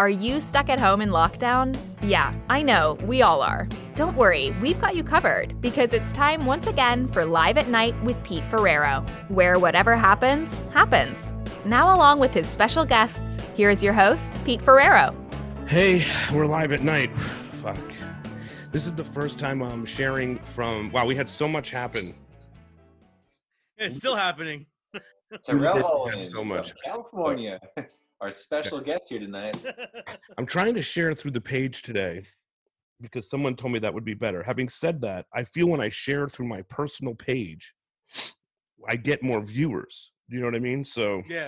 Are you stuck at home in lockdown? Yeah, I know, we all are. Don't worry, we've got you covered because it's time once again for Live at Night with Pete Ferrero, where whatever happens, happens. Now along with his special guests, here's your host, Pete Ferrero. Hey, we're live at night. Fuck. This is the first time I'm sharing from, wow, we had so much happen. It's still happening. Terrell in so much. California. Our special guest here tonight. I'm trying to share through the page today because someone told me that would be better. Having said that, I feel when I share through my personal page, I get more viewers. Do you know what I mean? So Yeah.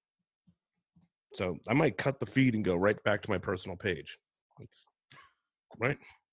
So I might cut the feed and go right back to my personal page. Right?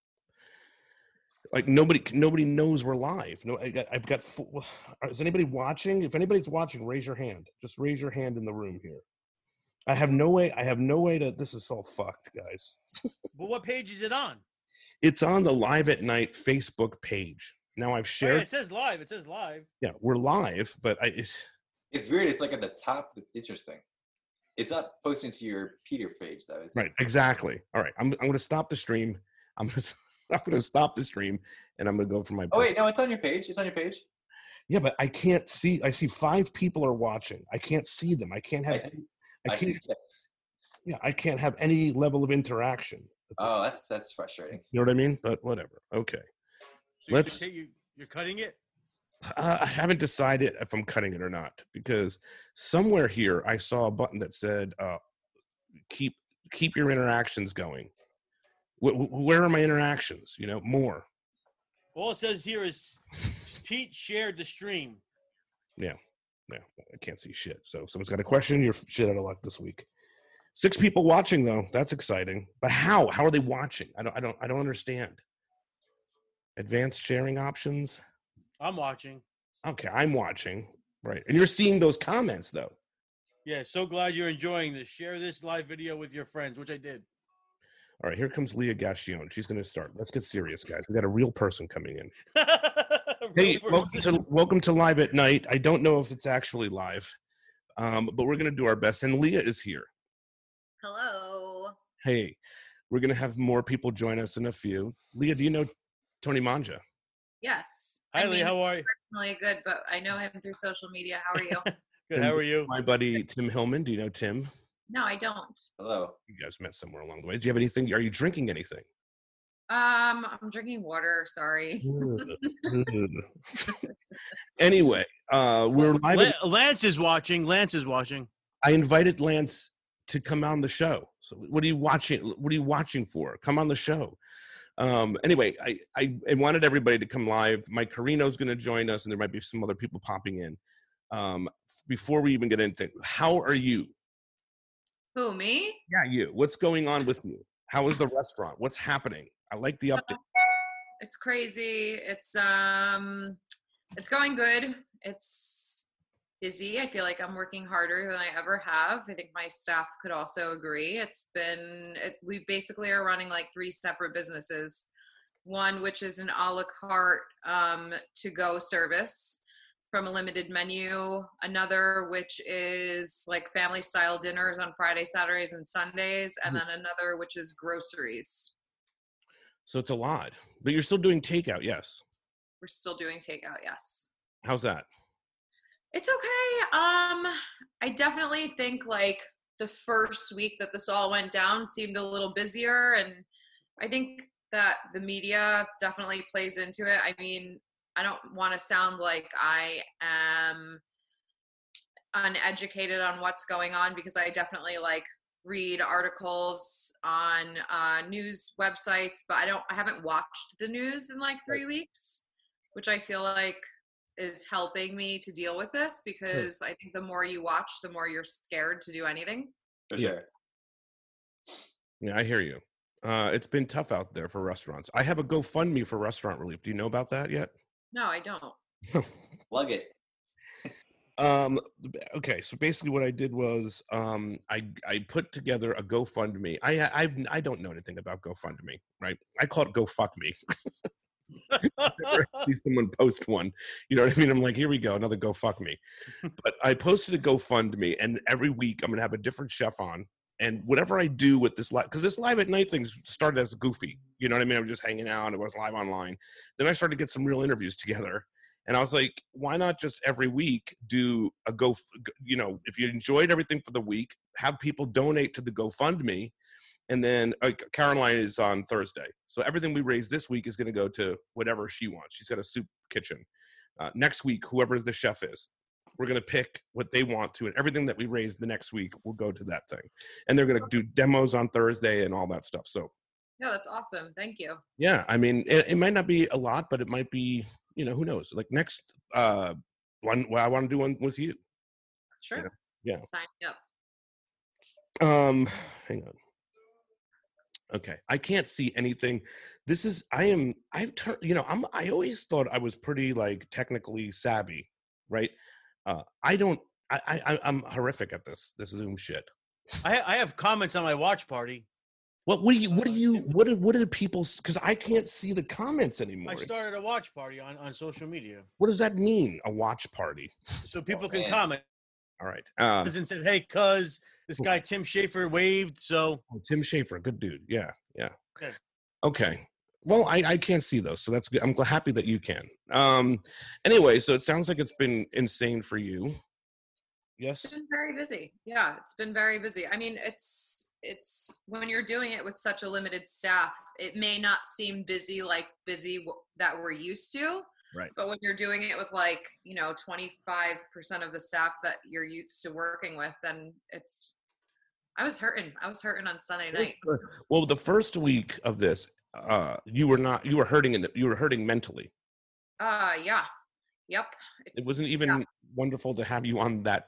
Like nobody knows we're live. No, I've got. Is anybody watching? If anybody's watching, raise your hand. Just raise your hand in the room here. I have no way to. This is all fucked, guys. But what page is it on? It's on the Live at Night Facebook page. Now I've shared. Oh, yeah, it says live. It says live. Yeah, we're live, but It's weird. It's like at the top. Interesting. It's not posting to your Peter page, though. Is it? Right. Exactly. All right. I'm going to stop the stream. I'm going to stop the stream, and I'm going to go for my. Oh wait, no, it's on your page. It's on your page. Yeah, but I can't see. I see 5 people are watching. I can't see them. I can't have. I can't. Yeah, I can't have any level of interaction. Oh, that's frustrating. You know what I mean? But whatever. Okay. So you're cutting it? I haven't decided if I'm cutting it or not because somewhere here I saw a button that said keep your interactions going. Where are my interactions? You know, more. All it says here is Pete shared the stream. Yeah, I can't see shit. So someone's got a question. You're shit out of luck this week. 6 people watching though. That's exciting. But how? How are they watching? I don't understand. Advanced sharing options. I'm watching. Okay, I'm watching. Right, and you're seeing those comments though. Yeah, so glad you're enjoying this. Share this live video with your friends, which I did. All right, here comes Leah Gassion. She's going to start. Let's get serious, guys. We got a real person coming in. Hey, welcome to Live at Night. I don't know if it's actually live, but we're going to do our best. And Leah is here. Hello. Hey, we're going to have more people join us in a few. Leah, do you know Tony Manja? Yes. Hi, Leah. How are you? Personally good, but I know him through social media. How are you? Good. How are you? My buddy Tim Hillman. Do you know Tim? No, I don't. Hello. You guys met somewhere along the way. Do you have anything? Are you drinking anything? I'm drinking water. Sorry. Anyway, we're live. Lance is watching. I invited Lance to come on the show. So what are you watching? What are you watching for? Come on the show. Anyway, I wanted everybody to come live. Mike Carino's going to join us, and there might be some other people popping in. Before we even get into, how are you? Who, me? Yeah, you. What's going on with you? How is the restaurant? What's happening? I like the update. It's crazy. It's going good. It's busy. I feel like I'm working harder than I ever have. I think my staff could also agree. We basically are running like 3 separate businesses. One, which is an a la carte to-go service from a limited menu. Another, which is like family style dinners on Friday, Saturdays, and Sundays. And then another, which is groceries. So it's a lot, but you're still doing takeout. Yes. We're still doing takeout. Yes. How's that? It's okay. I definitely think like the first week that this all went down seemed a little busier. And I think that the media definitely plays into it. I mean, I don't want to sound like I am uneducated on what's going on because I definitely like read articles on news websites, but I haven't watched the news in like 3 weeks, which I feel like is helping me to deal with this because I think the more you watch, the more you're scared to do anything. For sure. Yeah, I hear you. It's been tough out there for restaurants. I have a GoFundMe for restaurant relief. Do you know about that yet? No, I don't. Plug it. Okay, so basically what I did was I put together a GoFundMe. I don't know anything about GoFundMe, right? I call it Go Fuck Me. See someone post one, you know what I mean? I'm like, here we go, another Go Fuck Me. But I posted a GoFundMe, and every week I'm gonna have a different chef on, And whatever I do with this live, because this live at night thing started as goofy, you know what I mean? I was just hanging out. It was live online. Then I started to get some real interviews together. And I was like, why not just every week do a if you enjoyed everything for the week, have people donate to the GoFundMe. And then Caroline is on Thursday. So everything we raise this week is going to go to whatever she wants. She's got a soup kitchen. Next week, whoever the chef is, we're going to pick what they want to. And everything that we raise the next week will go to that thing. And they're going to do demos on Thursday and all that stuff. So, No, that's awesome. Thank you. yeah, I mean, it might not be a lot, but it might be, who knows? Like next one, I want to do one with you. Sure. Yeah. Sign me up. Hang on. Okay, I can't see anything. I always thought I was pretty like technically savvy, right? I'm horrific at this Zoom shit. I have comments on my watch party. What are people, because I can't see the comments anymore. I started a watch party on social media. What does that mean, a watch party? So people can comment. All right. And said, hey, cuz this guy Tim Schafer waved, so. Oh, Tim Schafer, good dude. Yeah. Good. Okay. Well, I can't see those, so that's good. I'm happy that you can. Anyway, so it sounds like it's been insane for you. Yes? It's been very busy. Yeah, it's been very busy. I mean, it's when you're doing it with such a limited staff, it may not seem busy that we're used to. Right. But when you're doing it with 25% of the staff that you're used to working with, then I was hurting. I was hurting on Sunday night. Well, the first week of this, you were hurting mentally. Yeah. Yep. It wasn't even wonderful to have you on that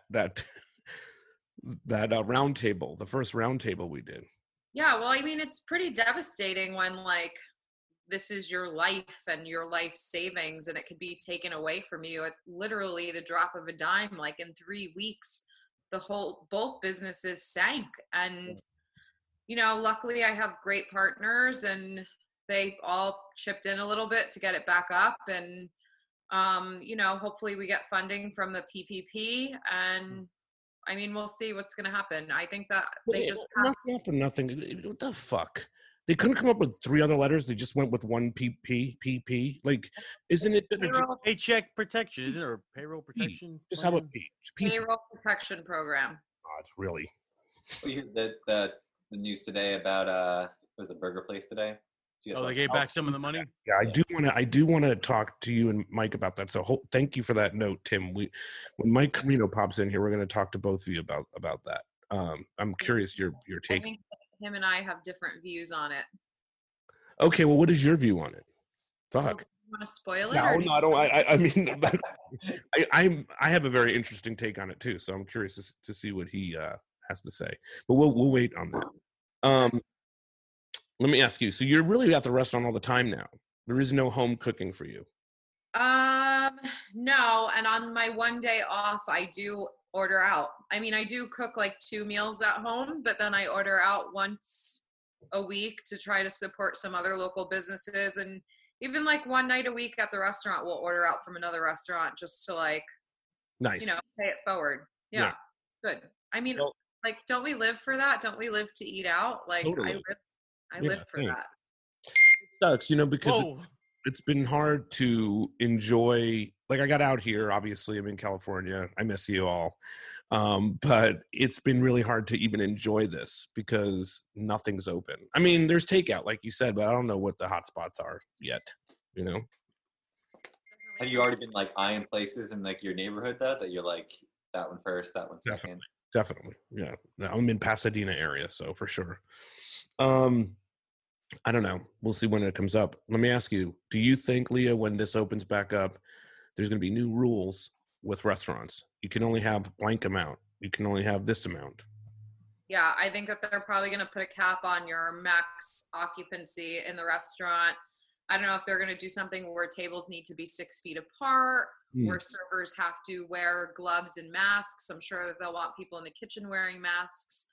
round table, the first round table we did. Yeah. Well, I mean, it's pretty devastating when this is your life and your life savings, and it could be taken away from you at literally the drop of a dime. Like in 3 weeks, both businesses sank. And, luckily I have great partners and they all chipped in a little bit to get it back up. And, hopefully we get funding from the PPP, and I mean, we'll see what's going to happen. I think that they just nothing. What the fuck? They couldn't come up with 3 other letters. They just went with one PP. Like, isn't it paycheck protection? Isn't it, or payroll protection? Just how about P? Payroll protection program. God, really? Well, you heard the news today about was the burger place today? They gave back some of the money. Yeah, I do want to talk to you and Mike about that. So thank you for that note, Tim. When Mike Carino pops in here, we're going to talk to both of you about that. I'm curious your take. I think him and I have different views on it. Okay, well, what is your view on it? Fuck. You want to spoil it? No, I don't. I mean, I have a very interesting take on it too. So I'm curious to see what he has to say. But we'll wait on that. Let me ask you. So you're really at the restaurant all the time now. There is no home cooking for you. No. And on my one day off, I do order out. I mean, I do cook 2 meals at home, but then I order out once a week to try to support some other local businesses. And even one night a week at the restaurant, we'll order out from another restaurant just to nice, pay it forward. Yeah. It's good. I mean, don't we live for that? Don't we live to eat out? Totally. I live for that. It sucks, because it's been hard to enjoy. I got out here, obviously I'm in California. I miss you all. But it's been really hard to even enjoy this because nothing's open. I mean, there's takeout, like you said, but I don't know what the hot spots are yet, Have you already been eyeing places in your neighborhood that you're that one first, that one second? Definitely. Yeah. I'm in Pasadena area, so for sure. I don't know. We'll see when it comes up. Let me ask you, do you think, Leah, when this opens back up, there's going to be new rules with restaurants? You can only have blank amount. You can only have this amount. Yeah, I think that they're probably going to put a cap on your max occupancy in the restaurant. I don't know if they're going to do something where tables need to be 6 feet apart, where servers have to wear gloves and masks. I'm sure that they'll want people in the kitchen wearing masks.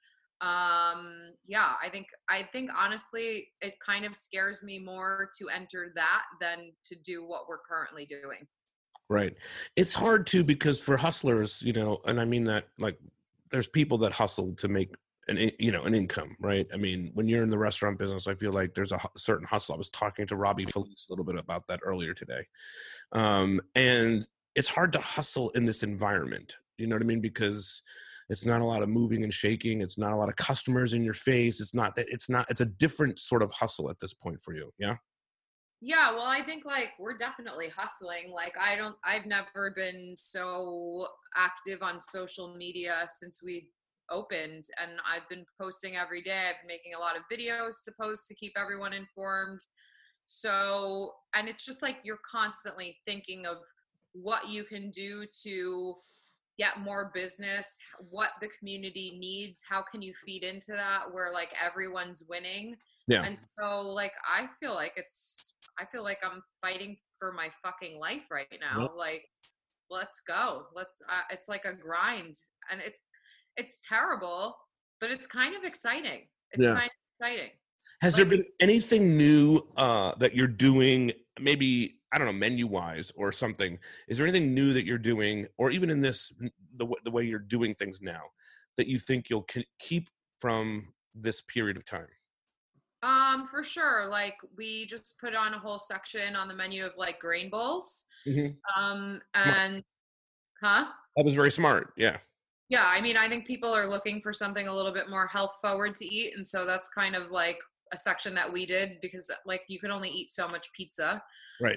I think honestly, it kind of scares me more to enter that than to do what we're currently doing. Right. It's hard too, because for hustlers, and I mean that there's people that hustle to make an income, right? I mean, when you're in the restaurant business, I feel like there's a certain hustle. I was talking to Robbie Felice a little bit about that earlier today. And it's hard to hustle in this environment. You know what I mean? Because it's not a lot of moving and shaking. It's not a lot of customers in your face. It's a different sort of hustle at this point for you. Yeah. Yeah, well, I think like we're definitely hustling. Like I've never been so active on social media since we opened, and I've been posting every day. I've been making a lot of videos to post to keep everyone informed. So, and it's just like you're constantly thinking of what you can do to get more business, what the community needs, how can you feed into that where like everyone's winning. Yeah. And so like I feel like I'm fighting for my fucking life right now. Yep. Like let's go. It's like a grind, and it's terrible, but it's kind of exciting. It's kind of exciting. Has there been anything new that you're doing, maybe, I don't know, menu-wise or something? Is there anything new that you're doing, or even in this, the way you're doing things now, that you think you'll keep from this period of time? For sure. Like we just put on a whole section on the menu of like grain bowls. Mm-hmm. Huh? That was very smart. Yeah. Yeah. I mean, I think people are looking for something a little bit more health forward to eat. And so that's kind of like a section that we did, because like you can only eat so much pizza. Right.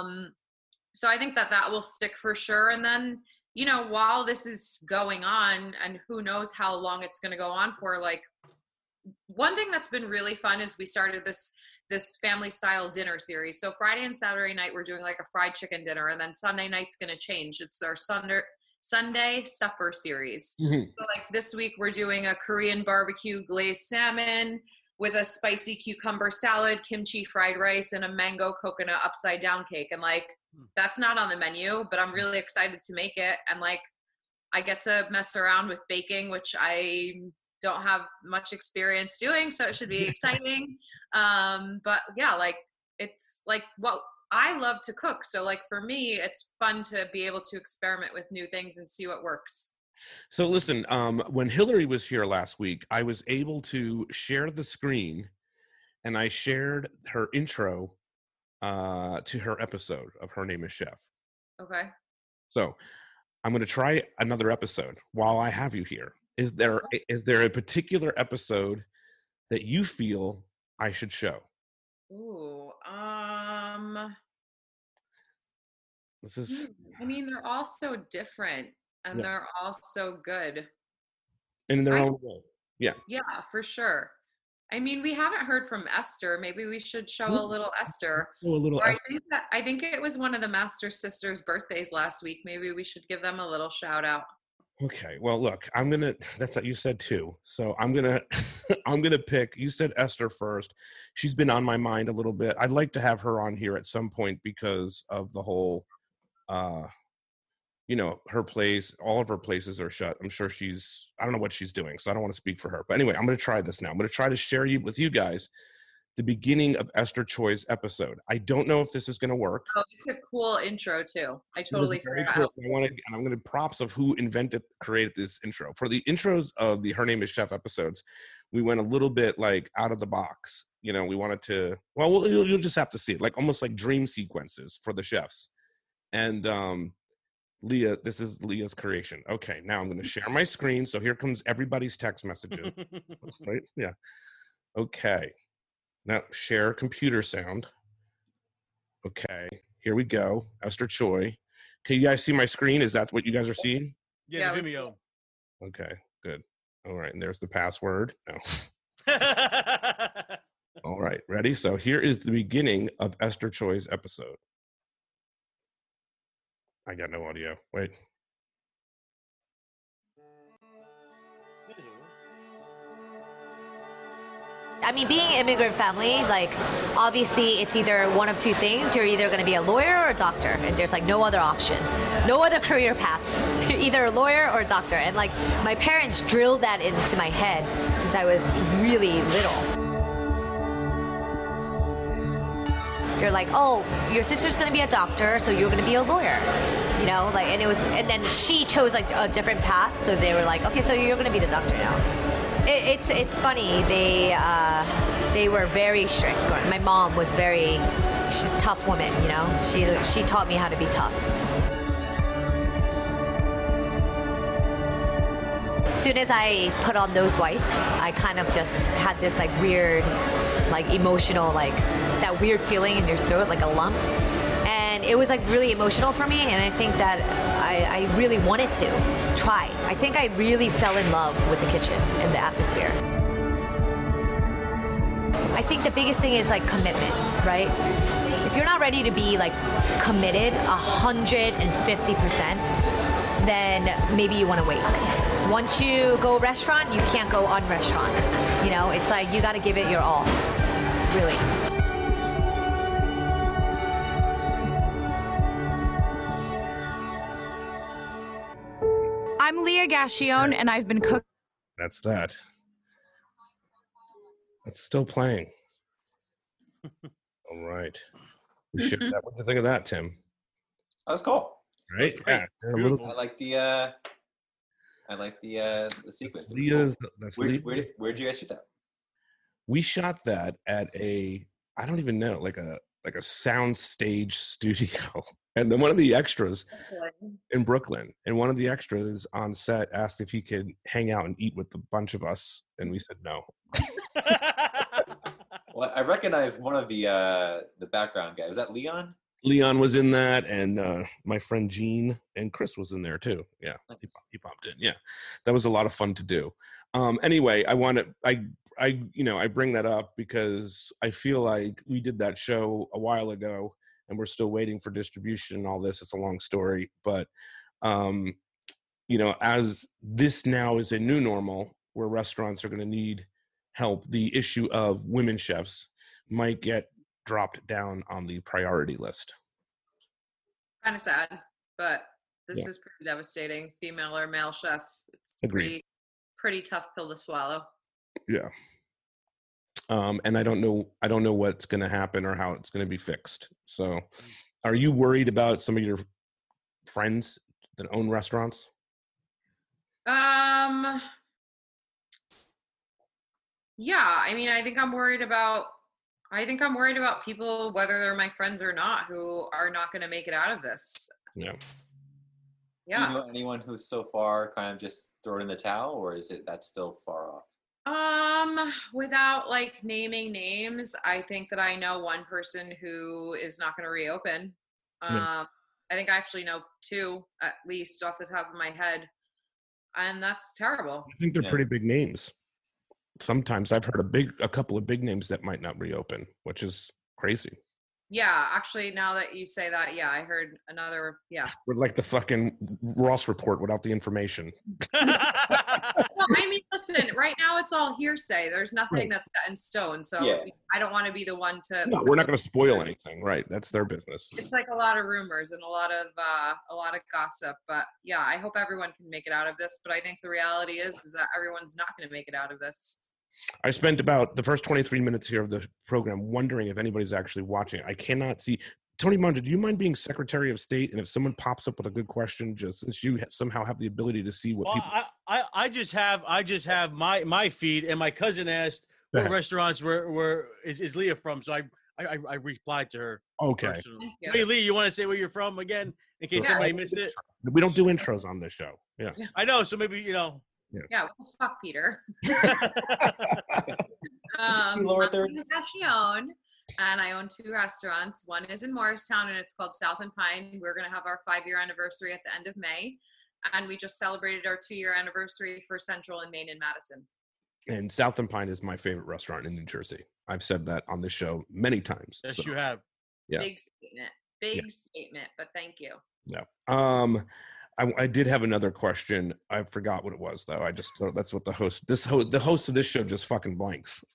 So I think that will stick for sure. And then, you know, while this is going on, and who knows how long it's going to go on for, like, one thing that's been really fun is we started this family style dinner series. So Friday and Saturday night, we're doing like a fried chicken dinner, and then Sunday night's going to change. It's our Sunday supper series. Mm-hmm. So like this week we're doing a Korean barbecue glazed salmon with a spicy cucumber salad, kimchi fried rice, and a mango coconut upside down cake. And like, that's not on the menu, but I'm really excited to make it. And like, I get to mess around with baking, which I don't have much experience doing, so it should be exciting. But yeah, like it's like I love to cook, so like for me it's fun to be able to experiment with new things and see what works. So listen, when Hillary was here last week, I was able to share the screen, and I shared her intro to her episode of Her Name is Chef. Okay. So I'm going to try another episode while I have you here. Is there a particular episode that you feel I should show? Ooh, this is. I mean, they're all so different, and they're all so good. In their own way. Yeah. Yeah, for sure. I mean, we haven't heard from Esther. Maybe we should show a little Esther. I think it was one of the Master Sisters' birthdays last week. Maybe we should give them a little shout out. Okay. Well, look, that's what you said too. So I'm going to pick, you said Esther first. She's been on my mind a little bit. I'd like to have her on here at some point because of the whole, her place, all of her places are shut. I'm sure I don't know what she's doing, so I don't want to speak for her. But anyway, I'm going to try this now. I'm going to try to share with you guys the beginning of Esther Choi's episode. I don't know if this is going to work. Oh, it's a cool intro too. I totally forgot. Cool. I'm going to props of who created this intro. For the intros of the Her Name is Chef episodes, we went a little bit like out of the box. We wanted to, you'll just have to see it, like almost like dream sequences for the chefs. And Leah, this is Leah's creation. Okay, now I'm going to share my screen. So here comes everybody's text messages. Right? Yeah. Okay. Now share computer sound. Okay, here we go. Esther Choi. Can you guys see my screen? Is that what you guys are seeing? Yeah, the Vimeo. Okay, good. All right, and there's the password. No. All right, ready? So here is the beginning of Esther Choi's episode. I got no audio. Wait. I mean, being an immigrant family, like, obviously it's either one of two things. You're either going to be a lawyer or a doctor, and there's, like, no other option. No other career path. Either a lawyer or a doctor. And, like, my parents drilled that into my head since I was really little. They're like, oh, your sister's going to be a doctor, so you're going to be a lawyer. And then she chose, like, a different path, so they were like, okay, so you're going to be the doctor now. It's funny. They were very strict. My mom was she's a tough woman, you know. She taught me how to be tough. As soon as I put on those whites, I kind of just had this like weird, like emotional, like that weird feeling in your throat, like a lump. And it was like really emotional for me, and I think that I really wanted to try. I think I really fell in love with the kitchen and the atmosphere. I think the biggest thing is like commitment, right? If you're not ready to be like committed 150%, then maybe you want to wait. So once you go restaurant, you can't go un-restaurant. You know, it's like you got to give it your all, really. I'm Leah Gashione, and I've been cooking. That's that. It's still playing. All right. We should. What do you think of that, Tim? That was cool. Right? Yeah. I like the sequence. Leah's. Cool. That's where, Leah. where'd you guys shoot that? We shot that at I don't even know, like a sound stage studio. And then one of the extras in Brooklyn, and one of the extras on set asked if he could hang out and eat with a bunch of us, and we said no. Well, I recognize one of the background guys. Is that Leon? Leon was in that, and my friend Gene and Chris was in there too. Yeah, he popped in. Yeah, that was a lot of fun to do. Anyway, I bring that up because I feel like we did that show a while ago, and we're still waiting for distribution and all this. It's a long story, but as this now is a new normal where restaurants are going to need help, the issue of women chefs might get dropped down on the priority list. Kind of sad, but this is pretty devastating. Female or male chef, it's pretty tough pill to swallow. Yeah. And I don't know what's going to happen or how it's going to be fixed. So, are you worried about some of your friends that own restaurants? Yeah, I mean, I think I'm worried about people, whether they're my friends or not, who are not going to make it out of this. Yeah. Yeah. Do you know anyone who's so far kind of just thrown in the towel, or is it that's still far off? Without like naming names, I think that I know one person who is not going to reopen. I think I actually know two, at least off the top of my head. And that's terrible. I think they're pretty big names. Sometimes I've heard a couple of big names that might not reopen, which is crazy. Yeah, actually, now that you say that, yeah, I heard another, yeah. We're like the fucking Ross Report without the information. Well, I mean, listen, right now it's all hearsay. There's nothing that's set in stone. So I don't want to be the one to. No, we're not going to spoil anything, right? That's their business. It's like a lot of rumors and a lot of gossip. But yeah, I hope everyone can make it out of this. But I think the reality is that everyone's not going to make it out of this. I spent about the first 23 minutes here of the program wondering if anybody's actually watching. I cannot see. Tony Munger, do you mind being Secretary of State? And if someone pops up with a good question, just since you somehow have the ability to see what people. I just have my feed, and my cousin asked what restaurants is Leah from, so I replied to her. Okay. Hey Lee, you want to say where you're from again, in case somebody missed it? We don't do intros on this show. Yeah. I know, so maybe Yeah, well, fuck Peter. I'm Leah Gashione, and I own 2 restaurants. One is in Morristown, and it's called South and Pine. We're going to have our 5-year anniversary at the end of May, and we just celebrated our 2-year anniversary for Central and Main in Madison. And South and Pine is my favorite restaurant in New Jersey. I've said that on this show many times. Yes, you have. Yeah. Big statement, but thank you. Yeah. I did have another question. I forgot what it was though. That's what the host of this show just fucking blanks.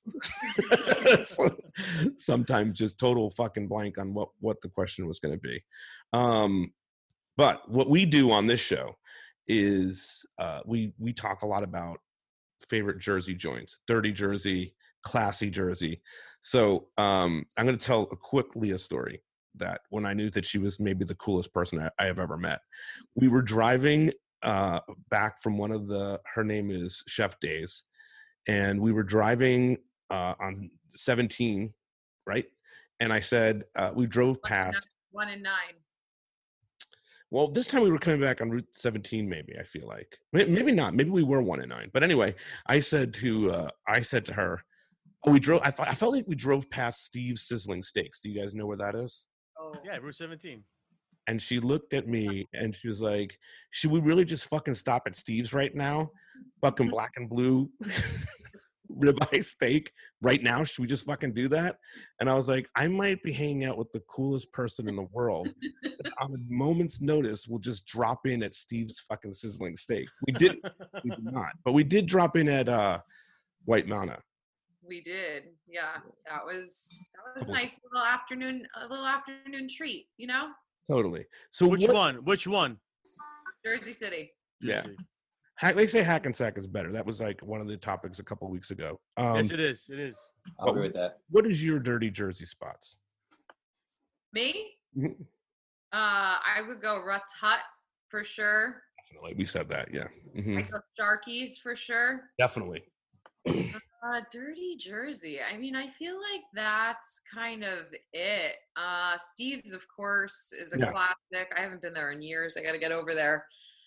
Sometimes just total fucking blank on what the question was going to be. But what we do on this show is we talk a lot about favorite Jersey joints, dirty Jersey, classy Jersey. So I'm going to tell a quick Leah story. That when I knew that she was maybe the coolest person I have ever met. We were driving back from her name is Chef Days, and we were driving on 17, right? And I said, we drove past 1 and 9. Well, this time we were coming back on Route 17, maybe, I feel like. Maybe not. Maybe we were 1 and 9. But anyway, I said to her, oh, I felt like we drove past Steve's Sizzling Steaks. Do you guys know where that is? Oh. Yeah, Route 17. And she looked at me and she was like, should we really just fucking stop at Steve's right now? Fucking black and blue ribeye steak right now? Should we just fucking do that? And I was like, I might be hanging out with the coolest person in the world. On a moment's notice, we'll just drop in at Steve's fucking Sizzling Steak. We did not. But we did drop in at White Manna. We did. Yeah. That was nice. A little afternoon treat, you know? Totally. So Which one? Jersey City. Yeah. They say Hackensack is better. That was like one of the topics a couple of weeks ago. Yes, it is. It is. I'll agree with that. What is your dirty Jersey spots? Me? Mhm. I would go Rutt's Hut for sure. Definitely. We said that. Yeah. Mhm. I go Starkey's for sure. Definitely. Dirty Jersey. I mean, I feel like that's kind of it. Steve's, of course, is a classic. I haven't been there in years. I got to get over there.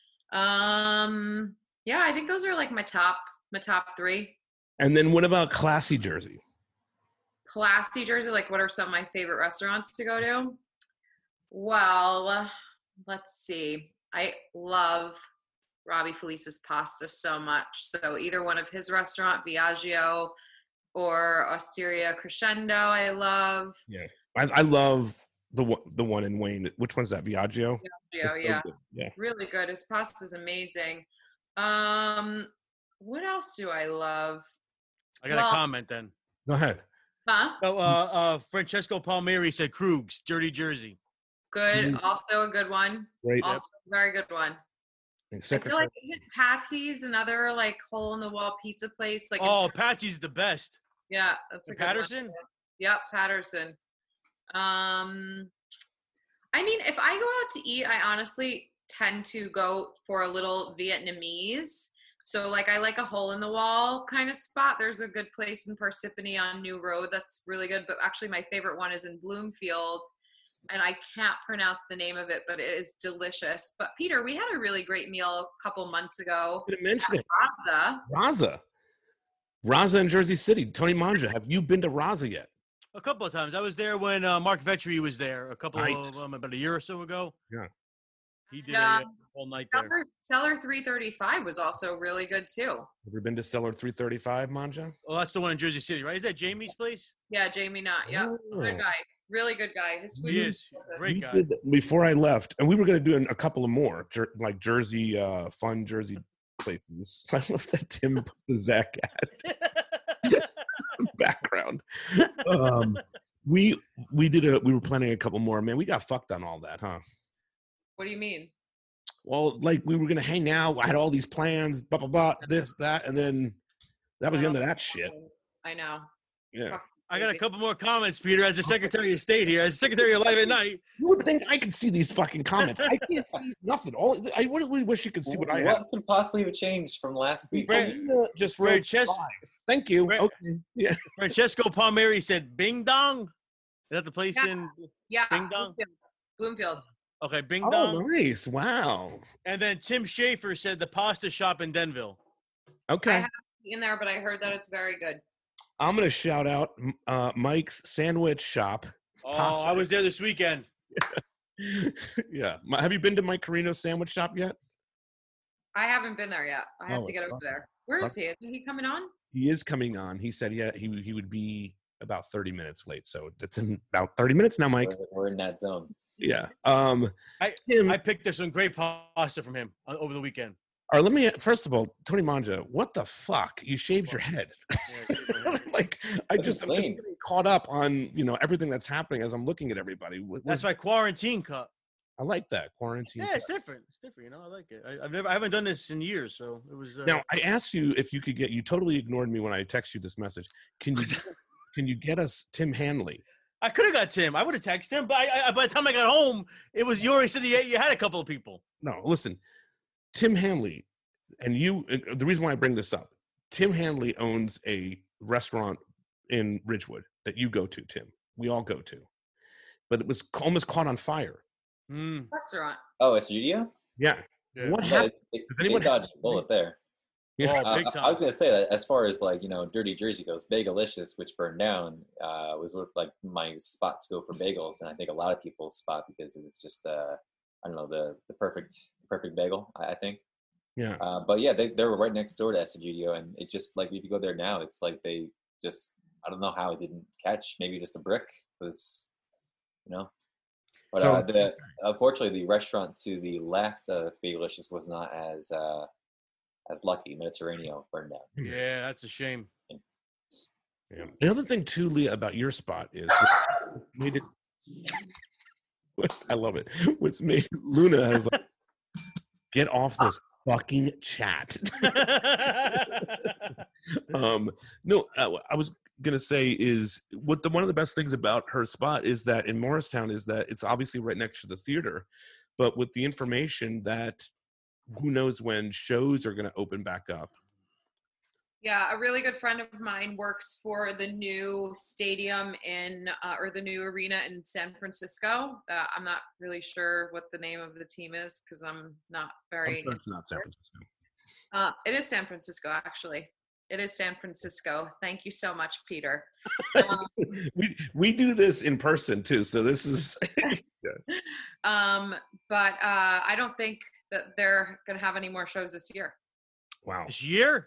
Yeah, I think those are like my top 3. And then what about classy Jersey? Classy Jersey, like what are some of my favorite restaurants to go to? Well, let's see. I love Robbie Felice's pasta so much. So either one of his restaurant, Viaggio or Osteria Crescendo, I love. Yeah, I love the one in Wayne. Which one's that? Viaggio. Viaggio, yeah. So yeah, really good. His pasta's amazing. What else do I love? I got a comment then. Go ahead. Huh? So, Francesco Palmieri said Krug's, Dirty Jersey. Good. Also a good one. Great. Also a very good one. I feel like isn't Patsy's another like hole in the wall pizza place? Like Patsy's the best. Yeah, that's a good Patterson. One. Yep, Patterson. I mean, if I go out to eat, I honestly tend to go for a little Vietnamese. So like I like a hole in the wall kind of spot. There's a good place in Parsippany on New Road that's really good. But actually my favorite one is in Bloomfield. And I can't pronounce the name of it, but it is delicious. But Peter, we had a really great meal a couple months ago. I didn't mention it. Raza. Raza in Jersey City. Tony Manja, have you been to Raza yet? A couple of times. I was there when Mark Vetri was there about a year or so ago. Yeah. He did a whole night there. Cellar 335 was also really good too. Have you been to Cellar 335, Manja? Oh, that's the one in Jersey City, right? Is that Jamie's place? Yeah, Jamie Knott. Yeah, good guy. Really good guy. His food is great guy. Before I left, and we were going to do a couple of more, like Jersey, fun Jersey places. I love that Tim put the Zach ad background. We were planning a couple more. Man, we got fucked on all that, huh? What do you mean? Well, like we were going to hang out. I had all these plans, blah, blah, blah, this, that, and then that was the end of that shit. I know. Yeah. I got a couple more comments, Peter, as the Secretary of State here, as Secretary of Live at Night. You would think I could see these fucking comments. I can't see nothing. I really wish you could see what I have. What could possibly have changed from last week? Just thank you. Okay. Yeah. Francesco Palmieri said Bing Dong. Is that the place in Bing Dong? Bloomfield. Okay, Bing Dong. Oh, nice. Wow. And then Tim Schaefer said the pasta shop in Denville. Okay. I haven't been there, but I heard that it's very good. I'm going to shout out Mike's Sandwich Shop. Oh, pasta. I was there this weekend. Yeah. Have you been to Mike Carino's Sandwich Shop yet? I haven't been there yet. I have to get over there. Where is he? Is he coming on? He is coming on. He said he would be about 30 minutes late. So it's in about 30 minutes now, Mike. We're in that zone. Yeah. I picked up some great pasta from him over the weekend. All right, let me first of all, Tony Manja, what the fuck? You shaved your head. Like I'm just getting caught up on everything that's happening as I'm looking at everybody. That's my quarantine cut. I like that quarantine. Yeah, it's different. It's different. I like it. I haven't done this in years, so it was. Now I asked you if you could get. You totally ignored me when I texted you this message. Can you get us Tim Hanley? I could have got Tim. I would have texted him, but by the time I got home, it was you already said you had a couple of people. No, listen. Tim Hanley, and you, the reason why I bring this up, Tim Handley owns a restaurant in Ridgewood that you go to, Tim. We all go to. But it was almost caught on fire. Restaurant. Oh, a studio? Yeah. Yeah. What Yeah, happened? they Does anyone dodged a bullet there. Yeah. Oh, big I time. was gonna say that as far as like, you know, Dirty Jersey goes, Bagelicious, which burned down, was like my spot to go for bagels, and I think a lot of people's spot because it was just I don't know, the perfect bagel, I think. Yeah. But yeah, they were right next door to Estudio, and it just like if you go there now, it's like they just, I don't know how it didn't catch. Maybe just a brick was, you know. But So- unfortunately, the restaurant to the left of Bagelicious was not as lucky. Mediterranean burned down. Yeah, that's a shame. Yeah. The other thing too, Leah, about your spot is what made it. I love it. What's made Luna has like, get off this fucking chat. No, I was gonna say is one of the best things about her spot is that in Morristown is that it's obviously right next to the theater, but with the information that who knows when shows are going to open back up. Yeah, a really good friend of mine works for the new stadium or the new arena in San Francisco. I'm not really sure what the name of the team is because I'm not very. I'm sure it's not San Francisco. It is San Francisco, actually. It is San Francisco. Thank you so much, Peter. We do this in person too, so this is. But I don't think that they're going to have any more shows this year. Wow. This year?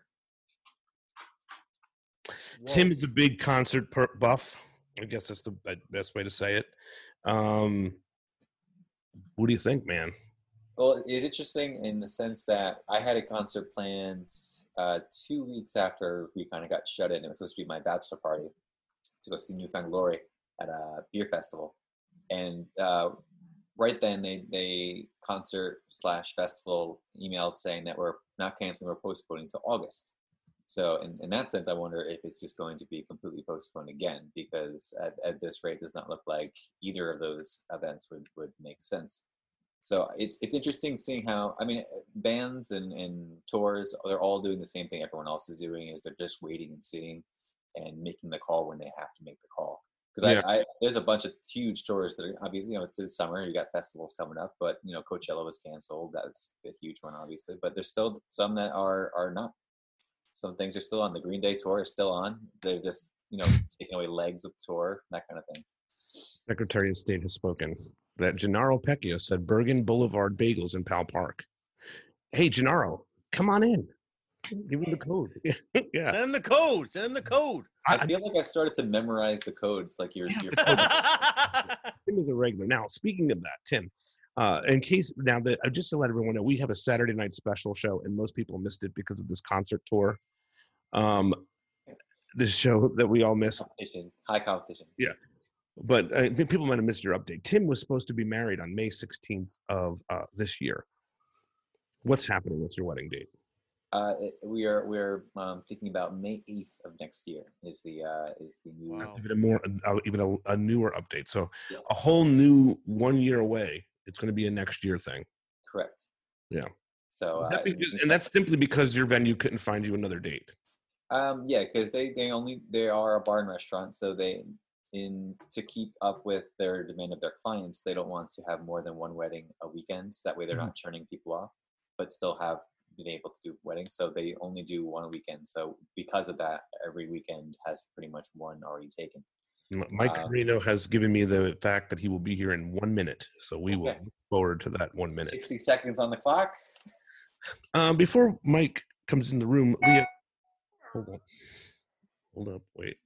Tim is a big concert buff. I guess that's the best way to say it. What do you think, man? Well, it's interesting in the sense that I had a concert planned 2 weeks after we kind of got shut in. It was supposed to be my bachelor party to go see New Found Glory at a beer festival. And right then they concert/festival emailed saying that we're not canceling, we're postponing to August. So in that sense, I wonder if it's just going to be completely postponed again, because at this rate, it does not look like either of those events would make sense. So it's interesting seeing how, I mean, bands and tours, they're all doing the same thing everyone else is doing, is they're just waiting and seeing and making the call when they have to make the call. Because there's a bunch of huge tours that are obviously, you know, it's summer, you got festivals coming up, but, you know, Coachella was canceled. That was a huge one, obviously. But there's still some that are not. Some things are still on. The Green Day tour is still on. They're just, you know, taking away legs of the tour, that kind of thing. Secretary of State has spoken. That Gennaro Pecchio said Bergen Boulevard Bagels in Powell Park. Hey, Gennaro, come on in. Give him the code. Yeah. Send him the code. Send him the code. I feel like I've started to memorize the codes. Like you're Tim is a regular. Now, speaking of that, Tim, in case now that just to let everyone know, we have a Saturday night special show, and most people missed it because of this concert tour. This show that we all missed. High competition. Yeah. But I think people might have missed your update. Tim was supposed to be married on May 16th of this year. What's happening with your wedding date? We're thinking about May 8th of next year is the new. Wow. Even a newer update. So Yeah. a whole new 1 year away. It's going to be a next year thing. Correct. Yeah. So And that's simply because your venue couldn't find you another date. yeah, because they are a bar and restaurant, so to keep up with their demand of their clients, they don't want to have more than one wedding a weekend. So that way they're not churning people off, but still have been able to do weddings. So they only do one a weekend. So because of that, every weekend has pretty much one already taken. Mike Carino has given me the fact that he will be here in 1 minute. So we will look forward to that 1 minute. 60 seconds on the clock. Before Mike comes in the room, Leah, hold up. Wait.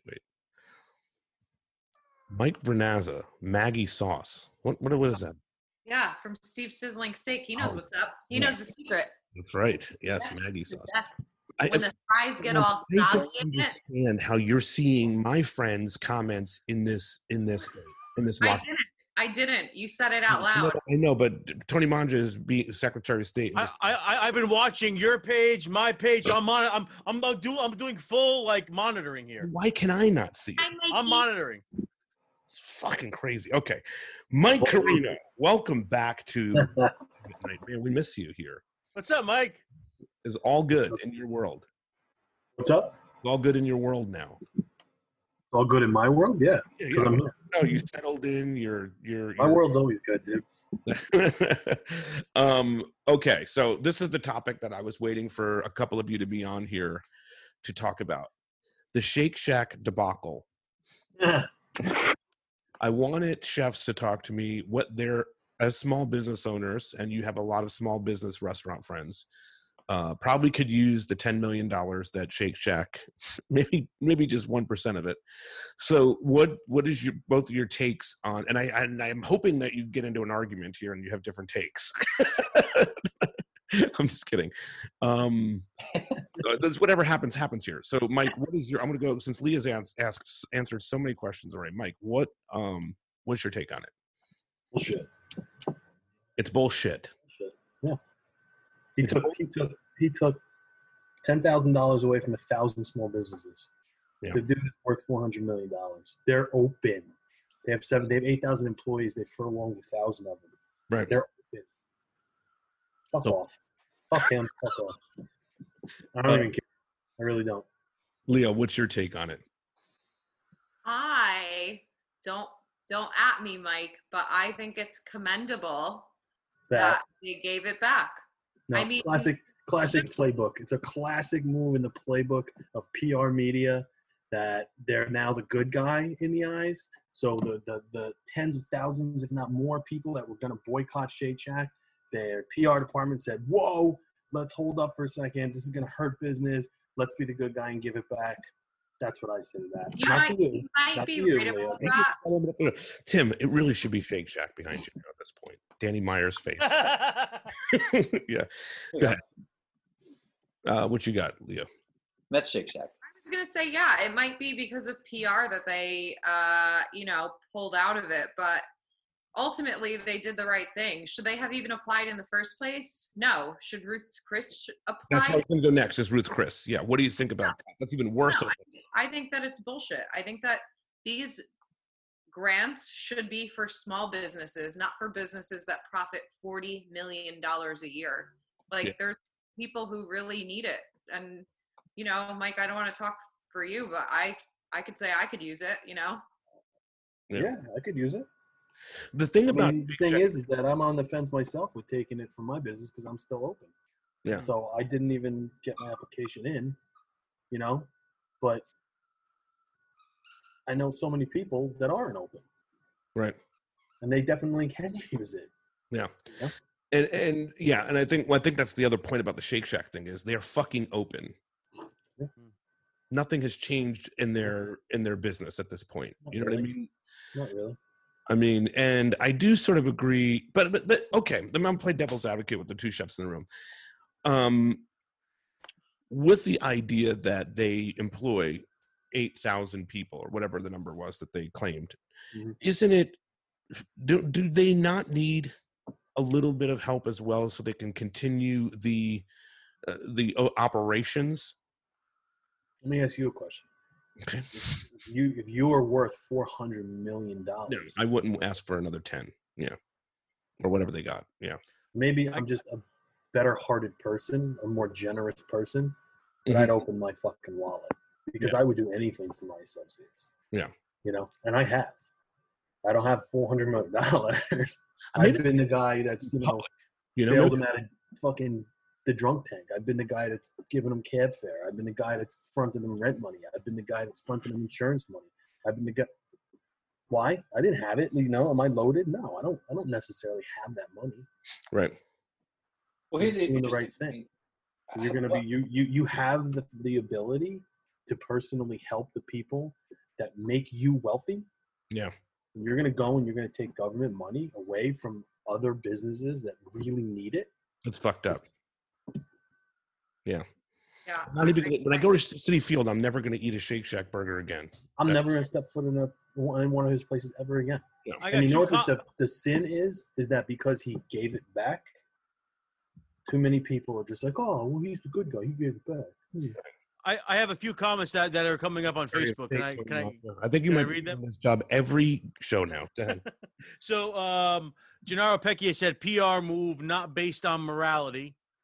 Mike Vernazza, Maggie Sauce. What is that? Yeah, from Steve Sizzling Steak. He knows Oh, what's up. He yeah. knows the secret. That's right. Yes, Maggie Sauce. That's when the fries get all I soggy don't in it. understand how you're seeing my friends' comments in this watch. I didn't. You said it out loud. I know, but Tony Manja is being Secretary of State. I've been watching your page, my page. I'm doing full like monitoring here. Why can I not see it? I'm monitoring. It's fucking crazy. Okay, Mike Carino, welcome back to Midnight. Man, we miss you here. What's up, Mike? Is all good in your world? What's up? All good in your world now. It's all good in my world? Yeah. Yeah. I'm here. No, you settled in. My world's always good, dude. Okay, so this is the topic that I was waiting for a couple of you to be on here to talk about. The Shake Shack debacle. I wanted chefs to talk to me what they're, as small business owners, and you have a lot of small business restaurant friends, probably could use the $10 million that Shake Shack, maybe just 1% of it. So what is your both of your takes on? And I'm hoping that you get into an argument here and you have different takes. I'm just kidding. That's whatever happens here. So Mike, what is your? I'm going to go since Leah's answered so many questions already. Mike, what's your take on it? Bullshit. It's bullshit. Yeah. He took $10,000 away from 1,000 small businesses. Yeah. The dude is worth $400 million. They're open. They have 8,000 employees. They furloughed 1,000 of them. Right. They're open. Fuck off. Fuck him. Fuck off. I don't even care. I really don't. Leo, what's your take on it? I don't at me, Mike, but I think it's commendable that they gave it back. No, I mean, classic playbook. It's a classic move in the playbook of PR media that they're now the good guy in the eyes. So the tens of thousands, if not more, people that were going to boycott Shake Shack, their PR department said, "Whoa, let's hold up for a second. This is going to hurt business. Let's be the good guy and give it back." That's what I say to that. You might be right about that. Tim, it really should be Shake Shack behind you at this point. Danny Meyer's face. Yeah. Go ahead. What you got, Leo? That's Shake Shack. I was going to say, yeah, it might be because of PR that they, pulled out of it. But ultimately, they did the right thing. Should they have even applied in the first place? No. Should Ruth's Chris apply? That's what I'm going to go next is Ruth Chris. Yeah. What do you think about that? That's even worse. No, I think that it's bullshit. I think that these grants should be for small businesses, not for businesses that profit $40 million a year. There's people who really need it. And, Mike, I don't want to talk for you, but I could say I could use it, Yeah, I could use it. The thing about the thing is that I'm on the fence myself with taking it from my business because I'm still open. Yeah. So I didn't even get my application in, but I know so many people that aren't open. Right. And they definitely can use it. Yeah. And I think that's the other point about the Shake Shack thing is they're fucking open. Yeah. Nothing has changed in their business at this point. You know what I mean? Not really. I mean, and I do sort of agree, but okay, I'm gonna play devil's advocate with the two chefs in the room. With the idea that they employ 8,000 people or whatever the number was that they claimed, isn't it? Do they not need a little bit of help as well so they can continue the operations? Let me ask you a question. Okay. If you are worth $400 million, no, I wouldn't ask for another 10. Yeah, or whatever they got. Yeah. Maybe I'm just a better-hearted person, a more generous person, but I'd open my fucking wallet because I would do anything for my associates. Yeah. And I have. I don't have $400 million. I've been the guy that's bailed them out of fucking the drunk tank. I've been the guy that's giving them cab fare. I've been the guy that's fronting them rent money. I've been the guy that's fronting them insurance money. I've been the guy. Why? I didn't have it. Am I loaded? No, I don't necessarily have that money. Right. Well, here's doing the right thing. So you're gonna be you have the ability to personally help the people that make you wealthy. Yeah. And you're gonna go and you're gonna take government money away from other businesses that really need it. It's fucked up. Yeah. Yeah. When I go to City Field, I'm never going to eat a Shake Shack burger again. I'm never going to step foot in one of his places ever again. Yeah. And you know what the sin is that because he gave it back, too many people are just like, oh, well, he's the good guy. He gave it back. I have a few comments that are coming up on Facebook. I think you might read them? This job every show now. So, Gennaro Pecchia said PR move not based on morality.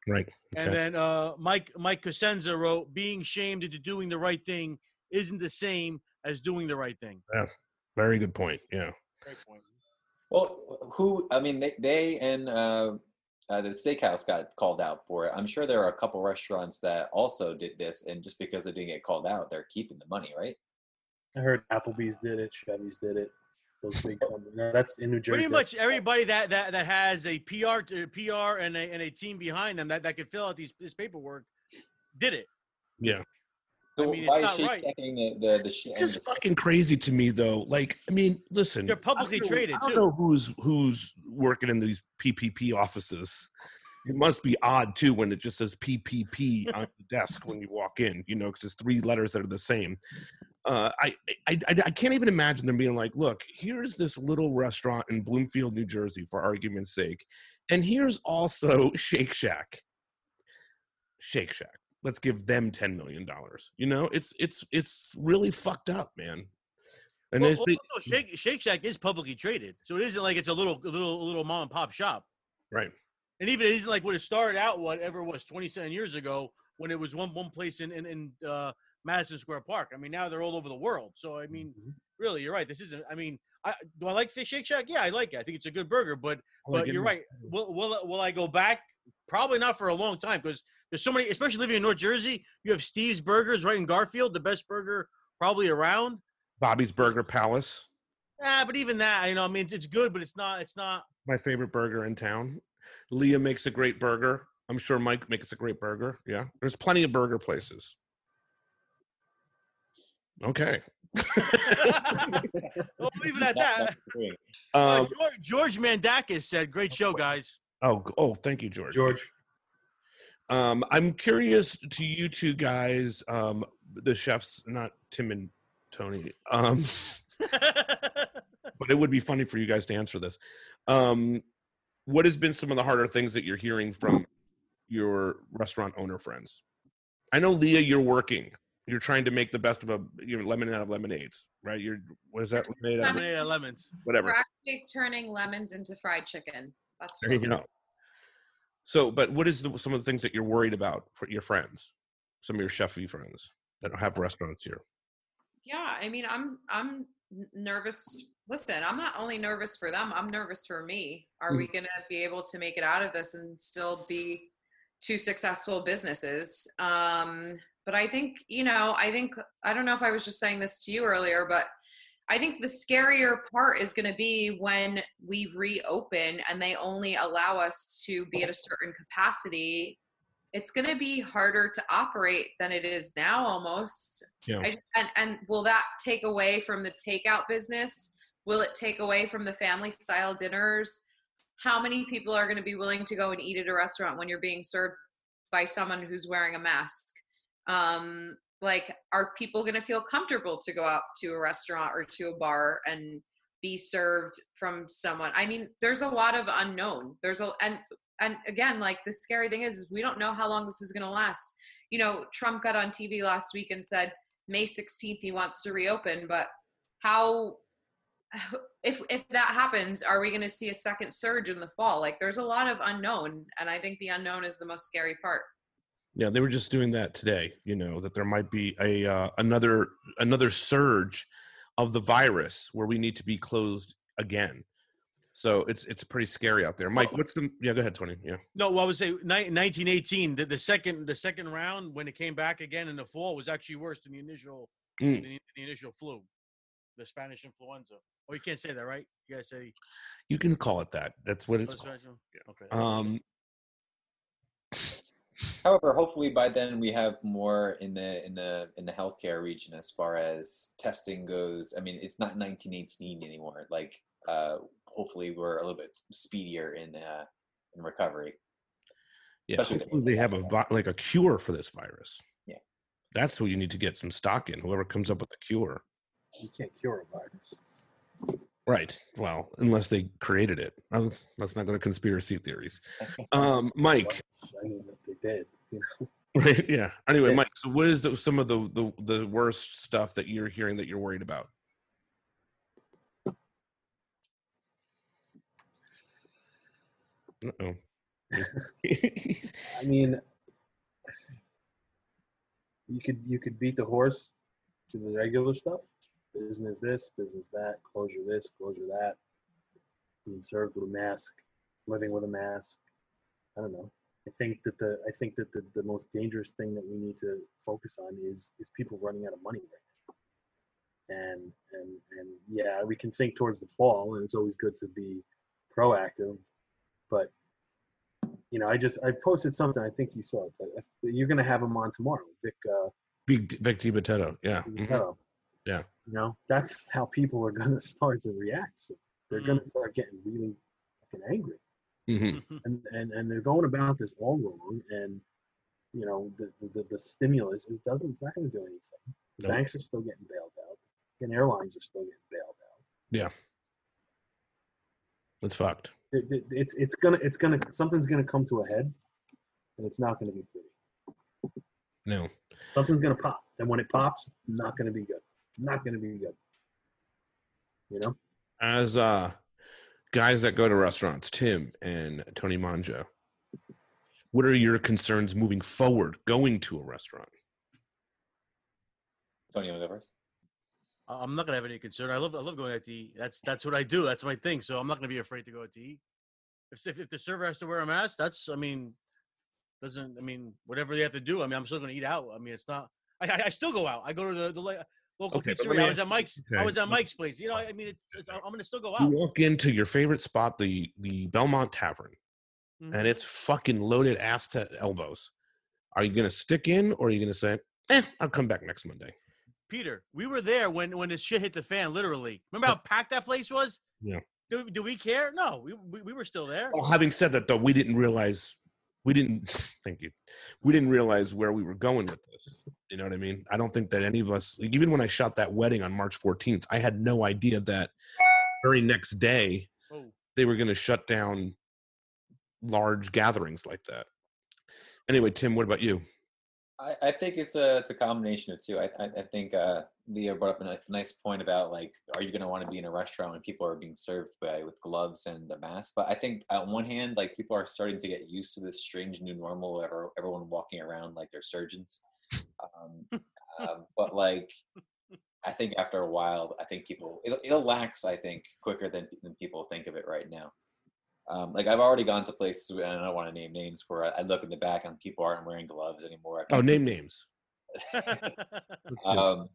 Right. Okay. And then Mike Cosenza wrote, being shamed into doing the right thing isn't the same as doing the right thing. Yeah. Very good point. Yeah. Great point. Well, I mean, they and the steakhouse got called out for it. I'm sure there are a couple restaurants that also did this, and just because they didn't get called out, they're keeping the money, right? I heard Applebee's did it, Chevy's did it. Those big companies. No, that's in New Jersey. Pretty much everybody that has a PR and a team behind them that could fill out this paperwork did it. Yeah. So I mean, why it's is not she right. checking the shit? It's just fucking crazy to me, though. Like, I mean, listen. They're publicly traded, I don't too. know who's working in these PPP offices. It must be odd, too, when it just says PPP on the desk when you walk in, you know, because it's 3 letters that are the same. I can't even imagine them being like, look, here's this little restaurant in Bloomfield, New Jersey, for argument's sake. And here's also Shake Shack. Shake Shack. Let's give them $10 million. You know, it's really fucked up, man. And Well, also, Shake Shack is publicly traded, so it isn't like it's a little mom and pop shop. Right. And even it isn't like when it started out, whatever it was 27 years ago, when it was one place in Madison Square Park. I mean, now they're all over the world. So I mean, really, you're right. This isn't. I mean, do I like Shake Shack? Yeah, I like it. I think it's a good burger. But you're right. Will I go back? Probably not for a long time, because there's so many. Especially living in North Jersey, you have Steve's Burgers right in Garfield, the best burger probably around. Bobby's Burger Palace. But even that, you know, I mean, it's good, but it's not. My favorite burger in town. Leah makes a great burger. I'm sure Mike makes a great burger. Yeah, there's plenty of burger places. Okay. We'll leave it at that. George Mandakis said, "Great show, guys." Oh, thank you, George. George. I'm curious to you two guys, the chefs, not Tim and Tony. But it would be funny for you guys to answer this. What has been some of the harder things that you're hearing from your restaurant owner friends? I know, Leah, you're working. You're trying to make the best of lemon out of lemonades, right? What is that? Lemonade out of lemons. Whatever. We're actually turning lemons into fried chicken. That's there you go. So, but what is some of the things that you're worried about for your friends, some of your chefy friends that have restaurants here? Yeah, I mean, I'm nervous. Listen, I'm not only nervous for them, I'm nervous for me. Are we going to be able to make it out of this and still be 2 successful businesses? But I think, I don't know if I was just saying this to you earlier, but I think the scarier part is going to be when we reopen and they only allow us to be at a certain capacity. It's going to be harder to operate than it is now almost. Yeah. And will that take away from the takeout business? Will it take away from the family style dinners? How many people are going to be willing to go and eat at a restaurant when you're being served by someone who's wearing a mask? Are people going to feel comfortable to go out to a restaurant or to a bar and be served from someone? I mean, there's a lot of unknown. And again, like, the scary thing is we don't know how long this is going to last. You know, Trump got on TV last week and said May 16th he wants to reopen, but if that happens, are we going to see a second surge in the fall? Like, there's a lot of unknown, and I think the unknown is the most scary part. Yeah, they were just doing that today, that there might be another surge of the virus where we need to be closed again. So it's pretty scary out there. Mike, go ahead, Tony. Yeah. No, well, I would say 1918, the second round, when it came back again in the fall, was actually worse than the initial the initial flu, the Spanish influenza. Oh, you can't say that, right? You guys say. You can call it that. That's what it's called. Yeah. Okay. However, hopefully by then we have more in the healthcare region as far as testing goes. I mean, it's not 1918 anymore. Like, hopefully we're a little bit speedier in recovery. Yeah, hopefully they have a cure for this virus. Yeah, that's what you need to get some stock in. Whoever comes up with the cure. You can't cure a virus. Right. Well, unless they created it. Let's not go to conspiracy theories. Mike. I mean, if they did, Right. Yeah. Anyway, Mike. So, what is some of the worst stuff that you're hearing that you're worried about? Uh-oh. I mean, you could beat the horse to the regular stuff. Business this, business that, closure this, closure that. Being served with a mask, living with a mask. I don't know. I think that the most dangerous thing that we need to focus on is people running out of money right now. And yeah, we can think towards the fall, and it's always good to be proactive. But you know, I posted something. I think you saw it. You're going to have him on tomorrow, Vic. Vic DiBitetto. Yeah. DiBitetto. Yeah. You know, that's how people are going to start to react. So they're going to start getting really fucking angry. Mm-hmm. And they're going about this all wrong. And you know, the stimulus it's not going to do anything. The banks are still getting bailed out. And airlines are still getting bailed out. Yeah. It's fucked. Something's gonna come to a head, and it's not gonna be pretty. No. Something's gonna pop, and when it pops, not gonna be good. Not gonna be good. You know. As guys that go to restaurants, Tim and Tony Mangia, what are your concerns moving forward going to a restaurant? Tony, you want to go first? I'm not gonna have any concern. I love going out to eat. That's what I do. That's my thing. So I'm not gonna be afraid to go out to eat. If the server has to wear a mask, whatever they have to do. I mean, I'm still gonna eat out. I mean, it's not. I still go out. I go to the local pizzeria. I was at Mike's. Okay. I was at Mike's place. You know, I mean, I'm gonna still go out. You walk into your favorite spot, the Belmont Tavern, and it's fucking loaded ass to elbows. Are you gonna stick in, or are you gonna say, I'll come back next Monday? Peter, we were there when this shit hit the fan, literally. Remember how packed that place was? Yeah. Do we care? No, we were still there. Well, having said that, though, we didn't realize thank you. We didn't realize where we were going with this. You know what I mean? I don't think that any of us, like, even when I shot that wedding on March 14th, I had no idea that very next day they were going to shut down large gatherings like that. Anyway, Tim, what about you? I think it's a combination of two. I think Leo brought up a nice point about, like, are you going to want to be in a restaurant when people are being served with gloves and a mask? But I think on one hand, like, people are starting to get used to this strange new normal of everyone walking around like they're surgeons. But like, I think after a while, I think it'll lax, I think, quicker than people think of it right now. Like, I've already gone to places, and I don't want to name names, where I look in the back and people aren't wearing gloves anymore. Name names. And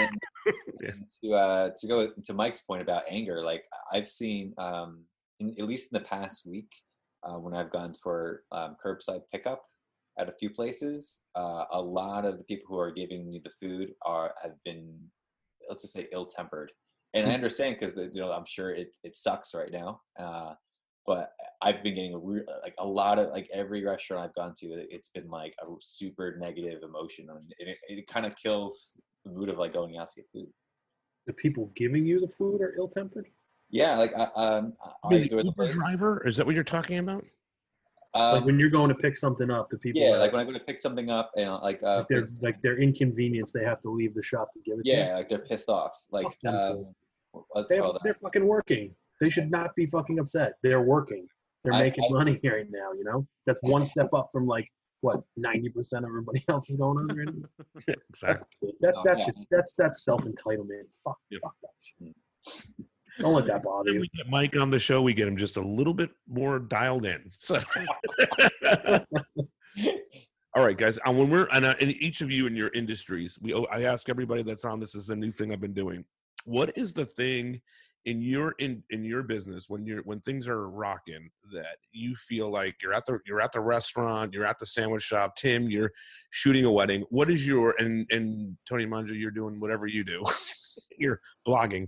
to go to Mike's point about anger, like, I've seen, at least in the past week, when I've gone for curbside pickup at a few places, a lot of the people who are giving me the food have been, let's just say, ill-tempered. And I understand, because I'm sure it sucks right now. But I've been getting a lot of, like, every restaurant I've gone to, it's been like a super negative emotion. It kind of kills the mood of, like, going out to get food. The people giving you the food are ill-tempered? Yeah, like Uber driver? Is that what you're talking about? Like when you're going to pick something up, the people. Yeah, like when I go to pick something up, and they're inconvenienced. They have to leave the shop to give it. Yeah, like they're pissed off. Like they're fucking working. They should not be fucking upset. They're working. They're making money right now. You know, that's one step up from, like, what, 90% of everybody else is going on right now. Exactly. That's self-entitlement. Fuck that shit. Don't let that bother you. When we get Mike on the show, we get him just a little bit more dialed in. So, all right, guys. When we're and each of you in your industries, I ask everybody that's on. This is a new thing I've been doing. What is the thing in your business when things are rocking that you feel like you're at the restaurant, you're at the sandwich shop, Tim, you're shooting a wedding? What is your and Tony Mangia, you're doing whatever you do, you're blogging.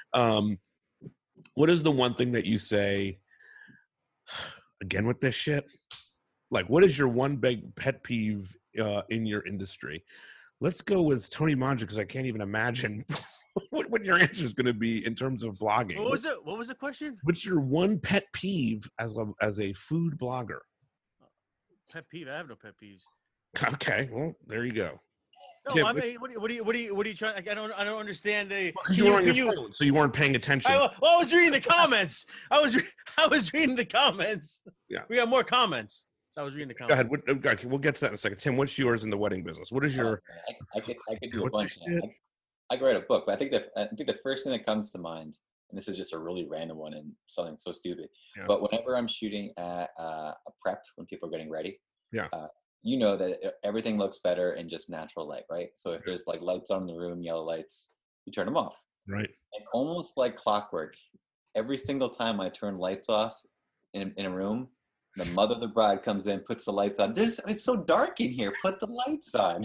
What is the one thing that you say, again with this shit? Like, what is your one big pet peeve in your industry? Let's go with Tony Mangia, because I can't even imagine what your answer is going to be in terms of blogging. What was the question? What's your one pet peeve as a food blogger? Pet peeve? I have no pet peeves. Okay, well, there you go. No, Kim, I mean, what are you trying? I don't understand the. because you were on your phone, so you weren't paying attention. I was reading the comments. I was reading the comments. Yeah. We got more comments. So I was reading the Go comments. ahead. Okay, we'll get to that in a second. Tim, what's yours in the wedding business? What is your? I could do a What the bunch. shit? I could write a book, but I think the first thing that comes to mind, and this is just a really random one and something so stupid, but whenever I'm shooting at a prep, when people are getting ready, you know that everything looks better in just natural light, right? So if there's like lights on in the room, yellow lights, you turn them off. Right. And almost like clockwork, every single time I turn lights off in a room, the mother of the bride comes in, puts the lights on. It's so dark in here. Put the lights on.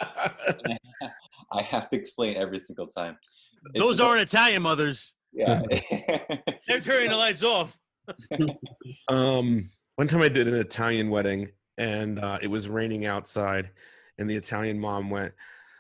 I have to explain every single time. Those aren't Italian mothers. Yeah. They're turning the lights off. One time I did an Italian wedding, and it was raining outside, and the Italian mom went,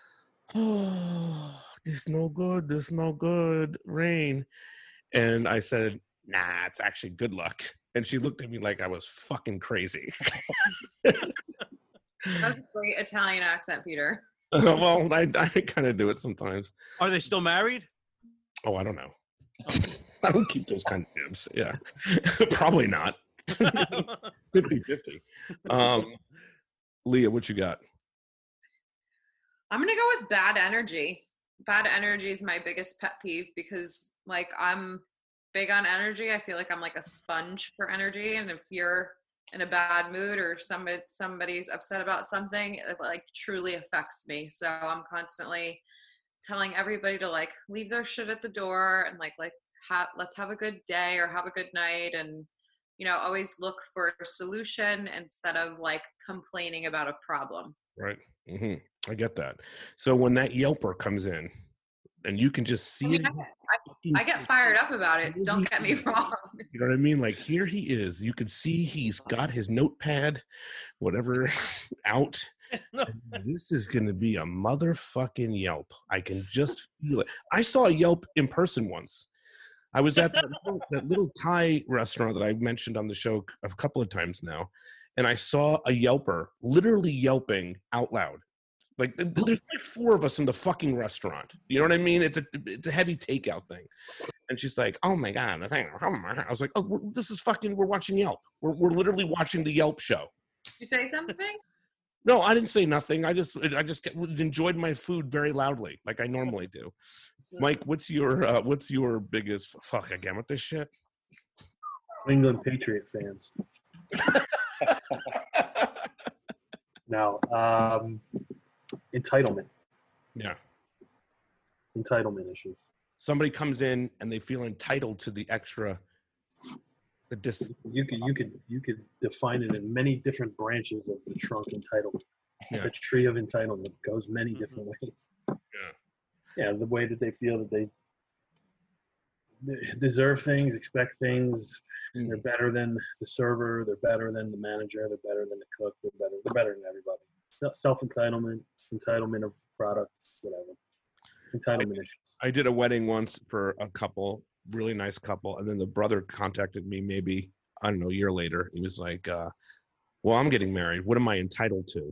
"Oh, this no good, rain." And I said, "Nah, it's actually good luck." And she looked at me like I was fucking crazy. That's a great Italian accent, Peter. Well, I kind of do it sometimes. Are they still married? Oh, I don't know. I don't keep those kind of dibs. Yeah, probably not. 50-50. Leah, what you got? I'm going to go with bad energy. Bad energy is my biggest pet peeve because, like, I'm big on energy. I feel like I'm like a sponge for energy. And if you're in a bad mood or somebody's upset about something, it, like, truly affects me. So I'm constantly telling everybody to, like, leave their shit at the door and, let's have a good day or have a good night. And, you know, always look for a solution instead of, like, complaining about a problem. Right. Mm-hmm. I get that. So when that Yelper comes in and you can just see it. I get fired up about it. Don't get me wrong. You know what I mean? Like, here he is. You can see he's got his notepad, whatever, out. This is going to be a motherfucking Yelp. I can just feel it. I saw a Yelp in person once. I was at that little Thai restaurant that I mentioned on the show a couple of times now, and I saw a Yelper literally yelping out loud. Like, there's like 4 of us in the fucking restaurant. You know what I mean? It's a heavy takeout thing. And she's like, "Oh my God." I was like, "Oh, this is fucking, we're watching Yelp. We're literally watching the Yelp show." You say something? No, I didn't say nothing. I just enjoyed my food very loudly, like I normally do. Mike, what's your biggest fuck again with this shit? New England Patriot fans. Now, entitlement. Yeah. Entitlement issues. Somebody comes in and they feel entitled to the extra. You could define it in many different branches of the trunk entitlement. Yeah. The tree of entitlement goes many different ways. Yeah, the way that they feel that they deserve things, expect things. They're better than the server. They're better than the manager. They're better than the cook. They're better than everybody. Self-entitlement, entitlement of products, whatever. Entitlement issues. I did a wedding once for a couple, really nice couple, and then the brother contacted me maybe, I don't know, a year later. He was like, "Well, I'm getting married. What am I entitled to?"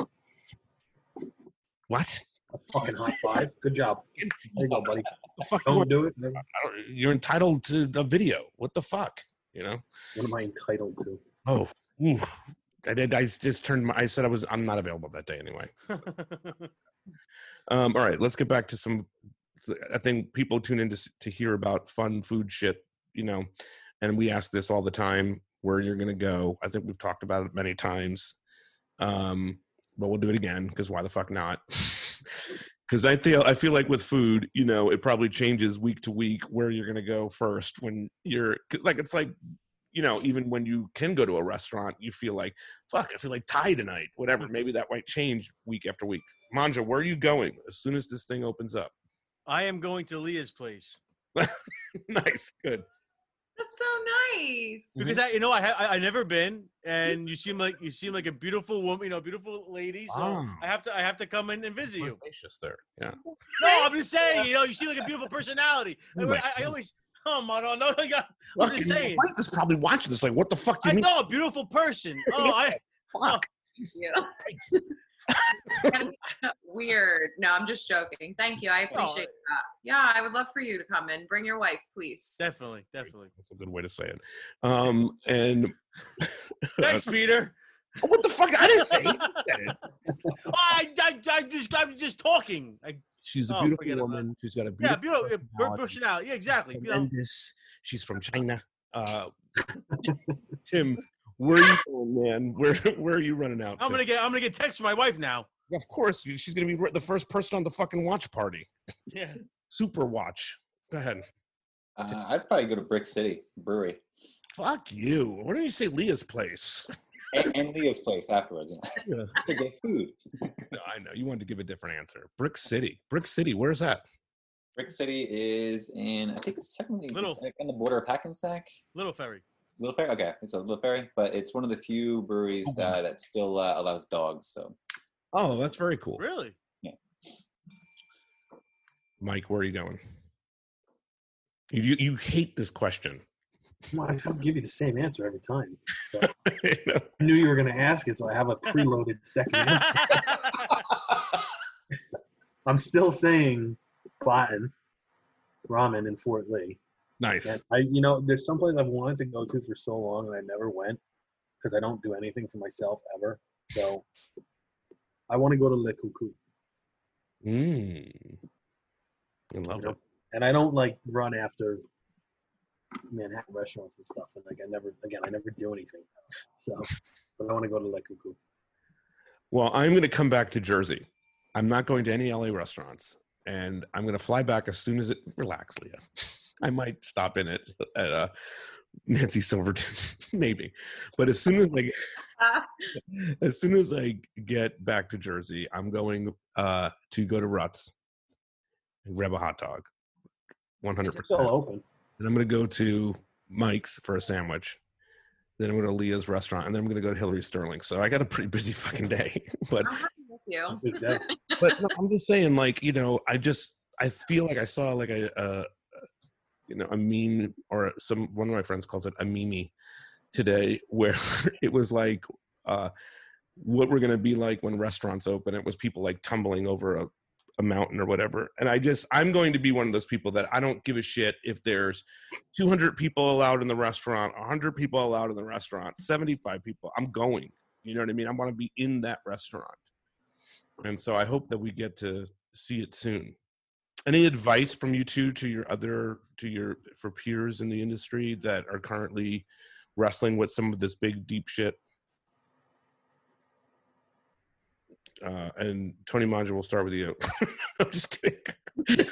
What? A fucking high five. Good job. There you go, buddy. The fuck Don't do it. You're entitled to the video. What the fuck? You know? What am I entitled to? Oh, ooh. I just turned I said I'm not available that day anyway. So. All right, let's get back to some. I think people tune in to hear about fun food shit, you know, and we ask this all the time, where you're going to go. I think we've talked about it many times, but we'll do it again because why the fuck not? Because I feel like with food, you know, it probably changes week to week where you're going to go first when you're like, it's like, you know, even when you can go to a restaurant, you feel like, fuck, I feel like Thai tonight, whatever. Maybe that might change week after week. Manja, where are you going as soon as this thing opens up? I am going to Leah's place. Nice, good. That's so nice. Because I never been, and you seem like a beautiful woman, you know, beautiful lady. So I have to come in and visit you. Gracious there, yeah. No, I'm just saying, you know, you seem like a beautiful personality. I always. Oh my God! No, I'm just saying. Mike is probably watching this. Like, what the fuck do you mean? I know, a beautiful person. Oh, fuck. Yeah. Weird. No, I'm just joking. Thank you. I appreciate that. Yeah, I would love for you to come in. Bring your wife, please. Definitely. That's a good way to say it. And Thanks, Peter. What the fuck? I didn't say it. I'm just talking. She's a beautiful woman. She's got a beautiful personality. Yeah, exactly. Tremendous. She's from China. Tim, where are you going, man? Where are you running out? I'm gonna get text from my wife now. Of course, she's gonna be the first person on the fucking watch party. Yeah. Super watch. Go ahead. I'd probably go to Brick City Brewery. Fuck you. Why don't you say Leah's place? And Leah's place afterwards. Yeah. To get food. No, I know. You wanted to give a different answer. Brick City. Where's that? Brick City is in, I think it's technically Little, on the border of Hackensack. Little Ferry. Little Ferry? Okay. It's a Little Ferry, but it's one of the few breweries that still allows dogs. So. Oh, that's very cool. Really? Yeah. Mike, where are you going? You hate this question. Well, I don't give you the same answer every time. So I knew you were going to ask it, so I have a preloaded second answer. I'm still saying Baton Ramen in Fort Lee. Nice. And there's some place I've wanted to go to for so long, and I never went because I don't do anything for myself ever. So I want to go to Le Coucou. I love it. And I don't run after Manhattan restaurants and stuff, and I never do anything. So, but I want to go to Le Coucou. Well, I'm going to come back to Jersey. I'm not going to any LA restaurants, and I'm going to fly back as soon as it. Relax, Leah. I might stop in at Nancy Silverton's, maybe, but as soon as I get back to Jersey, I'm going to go to Ruts and grab a hot dog. 100%. It's all open. And I'm going to go to Mike's for a sandwich. Then I'm going to Leah's restaurant, and then I'm going to go to Hillary Sterling. So I got a pretty busy fucking day. But no, I'm just saying, I feel like I saw a meme, or one of my friends calls it a meme today, where it was like what we're going to be like when restaurants open. It was people tumbling over a mountain or whatever. And I'm going to be one of those people that I don't give a shit if there's 200 people allowed in the restaurant, 100 people allowed in the restaurant, 75 people. I'm going. You know what I mean? I want to be in that restaurant. And so I hope that we get to see it soon. Any advice from you two for peers in the industry that are currently wrestling with some of this big, deep shit? And Tony Manja, we'll start with you. I'm just kidding.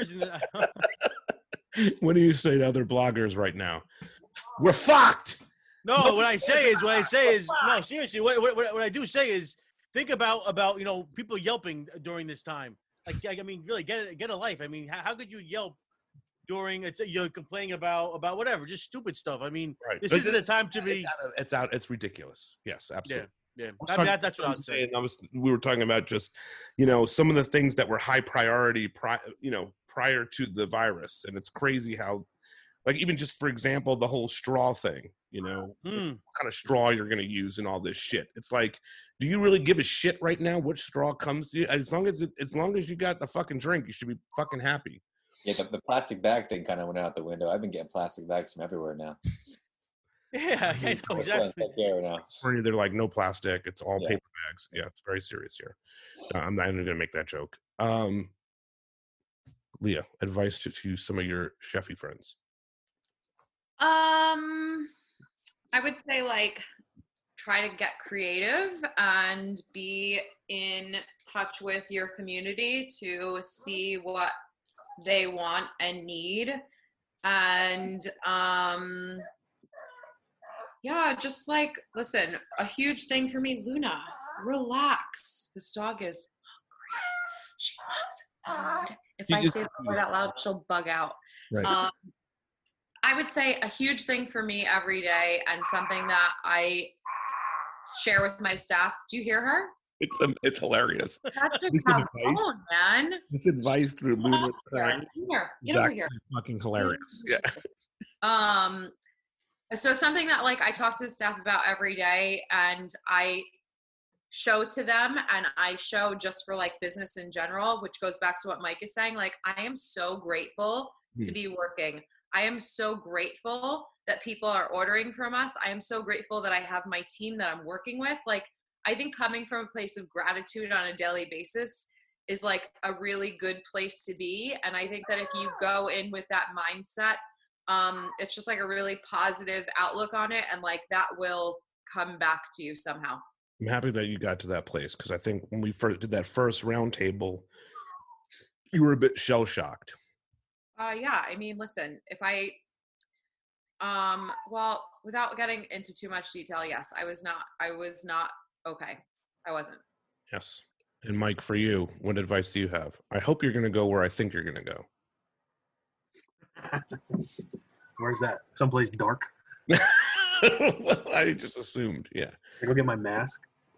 What do you say to other bloggers right now? We're fucked. No, what I say is no, seriously. What I do say is think about people yelping during this time. I mean, really get a life. I mean, how could you yelp during complaining about whatever, just stupid stuff? I mean, right. This isn't a time to be. It's ridiculous. Yes, absolutely. Yeah, that's what I was saying. We were talking about just, some of the things that were high priority, prior to the virus, and it's crazy how, even just for example, the whole straw thing. What kind of straw you're going to use and all this shit. It's like, do you really give a shit right now which straw comes to you? As long as you got the fucking drink, you should be fucking happy. Yeah, the plastic bag thing kind of went out the window. I've been getting plastic bags from everywhere now. Yeah, I know exactly. They're like, no plastic. It's all paper bags. Yeah, it's very serious here. I'm not even going to make that joke. Leah, advice to some of your chefy friends. I would say try to get creative and be in touch with your community to see what they want and need. And just listen, a huge thing for me, Luna, relax. This dog is hungry. She wants food. If I say the word out loud, she'll bug out. Right. I would say a huge thing for me every day, and something that I share with my staff. Do you hear her? It's hilarious. That's just man. This advice through Luna. Get over here. Fucking hilarious. Yeah. So something that I talk to the staff about every day, and I show to them and I show just for like business in general, which goes back to what Mike is saying. Like, I am so grateful to be working. I am so grateful that people are ordering from us. I am so grateful that I have my team that I'm working with. Like, I think coming from a place of gratitude on a daily basis is like a really good place to be. And I think that if you go in with that mindset, it's just like a really positive outlook on it. And like that will come back to you somehow. I'm happy that you got to that place, because I think when we first did that first round table, you were a bit shell shocked. Yeah, I mean, listen, if I, well, without getting into too much detail, yes, I was not okay. I wasn't. Yes. And Mike, for you, what advice do you have? I hope you're going to go where I think you're going to go. Where's that? Someplace dark? Well, I just assumed, yeah. I go get my mask.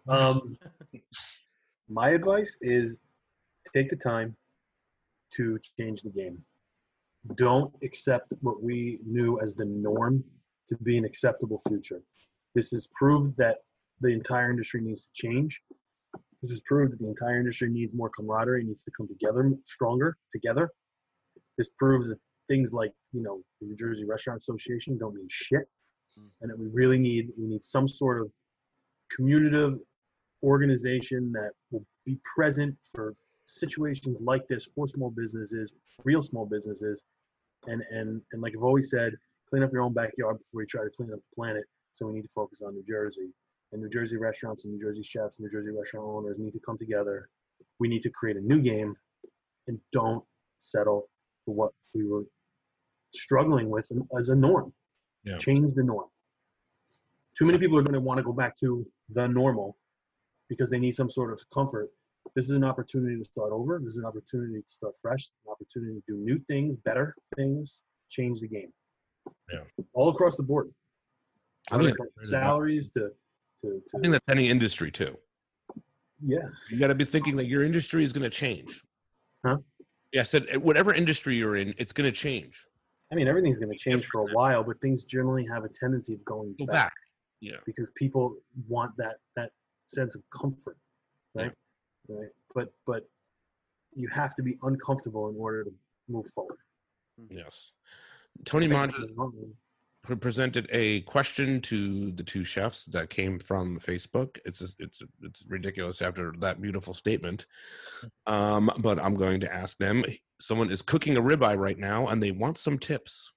My advice is take the time to change the game. Don't accept what we knew as the norm to be an acceptable future. This has proved that the entire industry needs to change. This has proved that the entire industry needs more camaraderie, needs to come together stronger together. This proves that things like, you know, the New Jersey Restaurant Association don't mean shit, and that we need some sort of communitive organization that will be present for situations like this for small businesses, real small businesses, and like I've always said, clean up your own backyard before you try to clean up the planet. So we need to focus on New Jersey. And New Jersey restaurants and New Jersey chefs and New Jersey restaurant owners need to come together. We need to create a new game and don't settle for what we were struggling with as a norm. Yeah. Change the norm. Too many people are going to want to go back to the normal because they need some sort of comfort. This is an opportunity to start over. This is an opportunity to start fresh. It's an opportunity to do new things, better things, change the game. Yeah. All across the board. I think From salaries to I think that's any industry too. yeah. You got to be thinking that your industry is going to change. Huh? Yeah, I said whatever industry you're in, it's going to change. I mean, everything's going to change for a while, but things generally have a tendency of going Go back. back. Yeah. Because people want that sense of comfort, right? Yeah. Right. But you have to be uncomfortable in order to move forward. Yes. Tony Manja presented a question to the two chefs that came from Facebook. It's ridiculous after that beautiful statement. But I'm going to ask them. Someone is cooking a ribeye right now, and they want some tips.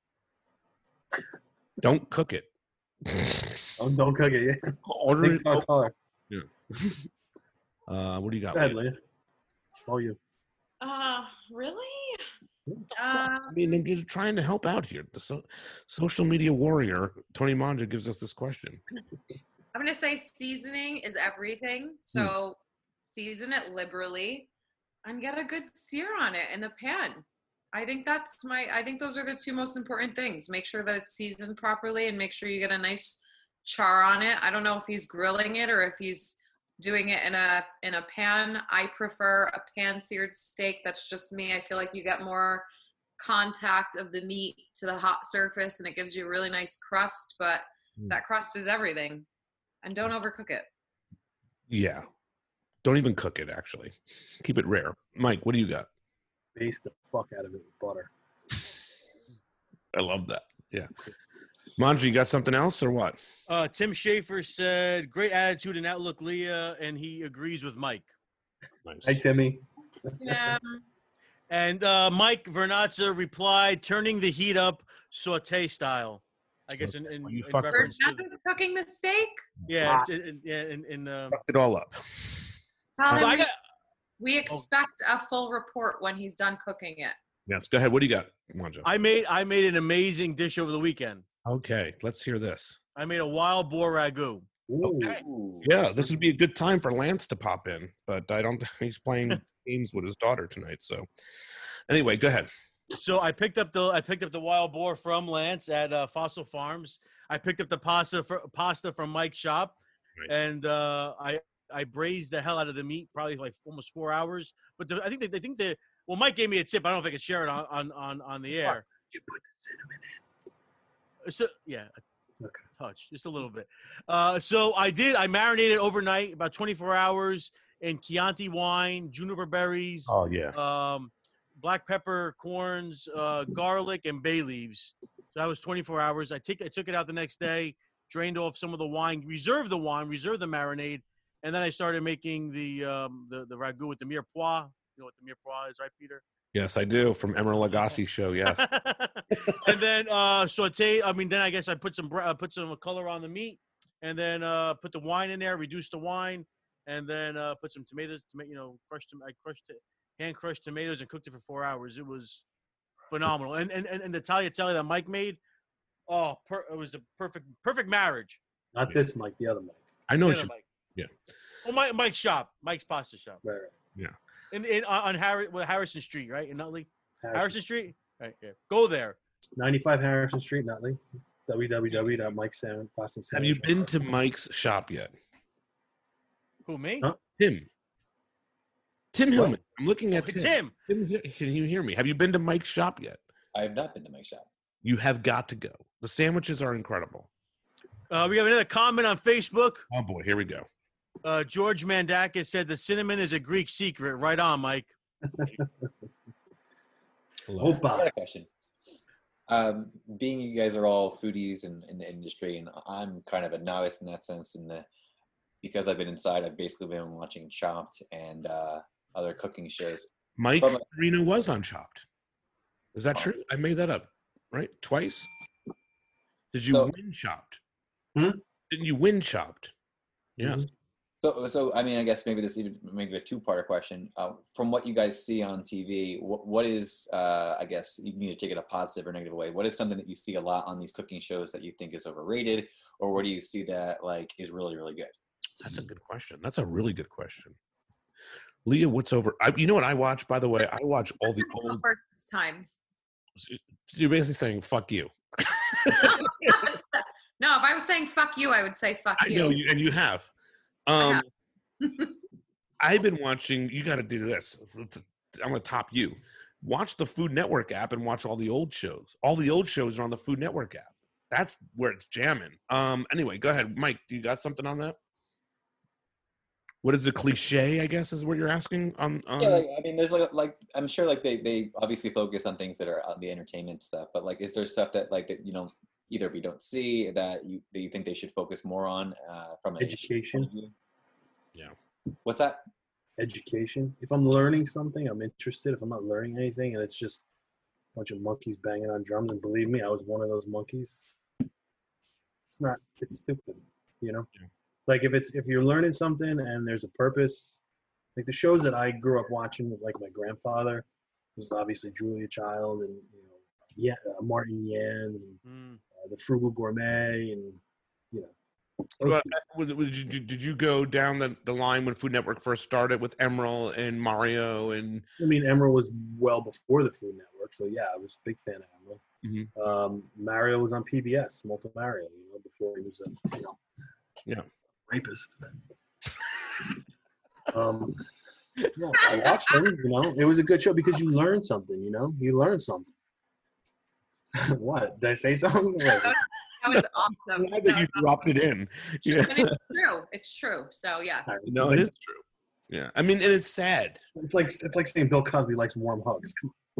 Don't cook it. Don't cook it. Yeah. Order it. Yeah. What do you got? Go ahead, Leah. All you. Really? I mean, I'm just trying to help out here. The social media warrior, Tony Manja, gives us this question. I'm going to say seasoning is everything. So season it liberally and get a good sear on it in the pan. I think those are the two most important things. Make sure that it's seasoned properly and make sure you get a nice char on it. I don't know if he's grilling it or if he's doing it in a pan. I prefer a pan seared steak. That's just me. I feel like you get more contact of the meat to the hot surface and it gives you a really nice crust, but that crust is everything. And don't overcook it. Yeah. Don't even cook it, actually. Keep it rare. Mike, what do you got? Baste the fuck out of it with butter. I love that. Yeah. Manja, you got something else or what? Tim Schaefer said, great attitude and outlook, Leah, and he agrees with Mike. Nice. Hey, Timmy. Yeah. And Mike Vernazza replied, turning the heat up saute style. I guess in reference to cooking the steak? Yeah. Fucked it all up. We expect a full report when he's done cooking it. Yes, go ahead. What do you got, Manja? I made an amazing dish over the weekend. Okay, let's hear this. I made a wild boar ragu. Okay. Yeah, this would be a good time for Lance to pop in, but I don't think he's playing games with his daughter tonight. So anyway, go ahead. So I picked up the wild boar from Lance at Fossil Farms. I picked up the pasta from Mike's shop. Nice. And I braised the hell out of the meat, probably like almost 4 hours. But I think Mike gave me a tip. I don't know if I could share it on the air. You put the cinnamon in. So yeah, Okay. Touch, just a little bit. So I marinated overnight, about 24 hours in Chianti wine, juniper berries, Oh yeah. black pepper, corns, garlic, and bay leaves. So that was 24 hours. I took it out the next day, drained off some of the wine, reserved the marinade, and then I started making the ragu with the mirepoix. You know what the mirepoix is, right, Peter? Yes, I do. From Emeril Lagasse's show. Yes. And then saute. I mean, then I guess I put some color on the meat, and then put the wine in there, reduced the wine, and then put some tomatoes. I crushed it, hand crushed tomatoes, and cooked it for 4 hours. It was phenomenal. And the tagliatelle that Mike made, it was a perfect marriage. Not this Mike, the other Mike. I know. Mike. Yeah. Well, Mike's shop, Mike's pasta shop. Right. Yeah. On Harrison Street, right in Nutley. Harrison Street. Right. Yeah. Go there. 95 Harrison Street, Nutley. www.mike's. Have you been to Mike's shop yet? Who, me? Huh? Tim Hillman. I'm looking at Tim. Tim, can you hear me? Have you been to Mike's shop yet? I have not been to Mike's shop. You have got to go. The sandwiches are incredible. We have another comment on Facebook. Oh boy, here we go. George Mandakis said the cinnamon is a Greek secret. Right on, Mike. I got a question. Being you guys are all foodies in the industry, and I'm kind of a novice in that sense. Because I've been inside, I've basically been watching Chopped and other cooking shows. Mike Marino was on Chopped. Is that true? I made that up, right? Twice? Did you win Chopped? Didn't you win Chopped? Yes. So I mean, I guess maybe this even maybe a two-parter question. From what you guys see on TV, what is I guess you need to take it a positive or negative way. What is something that you see a lot on these cooking shows that you think is overrated, or what do you see that like is really, really good? That's a good question. That's a really good question. Leah, what's over? You know what I watch, by the way? I watch all the old times. So you're basically saying "fuck you." No, if I was saying "fuck you," I would say "fuck you." I know, and you have. I've been watching. You got to do this. I'm gonna top you. Watch the Food Network app and watch all the old shows. All the old shows are on the Food Network app. That's where it's jamming. Anyway, go ahead, Mike. Do you got something on that? What is the cliche, I guess, is what you're asking? Yeah, like, I mean, there's like I'm sure like they obviously focus on things that are on the entertainment stuff, but like, is there stuff that like that either we don't see that you think they should focus more on from an education? Yeah. What's that? Education. If I'm learning something, I'm interested. If I'm not learning anything, and it's just a bunch of monkeys banging on drums, and believe me, I was one of those monkeys. It's stupid, Yeah. Like if you're learning something and there's a purpose, like the shows that I grew up watching, like my grandfather was obviously Julia Child and Martin Yan and the Frugal Gourmet and Did you go down the line when Food Network first started with Emeril and Mario and? I mean, Emeril was well before the Food Network, so yeah, I was a big fan of Emeril. Mm-hmm. Mario was on PBS, Multi Mario, before he was a rapist. I watched him. It was a good show because you learned something. You learned something. What did I say something? That was awesome. I'm glad that you dropped it in. Yeah. And it's true. It's true. So yes. No, it is true. Yeah, I mean, and it's sad. It's like saying Bill Cosby likes warm hugs.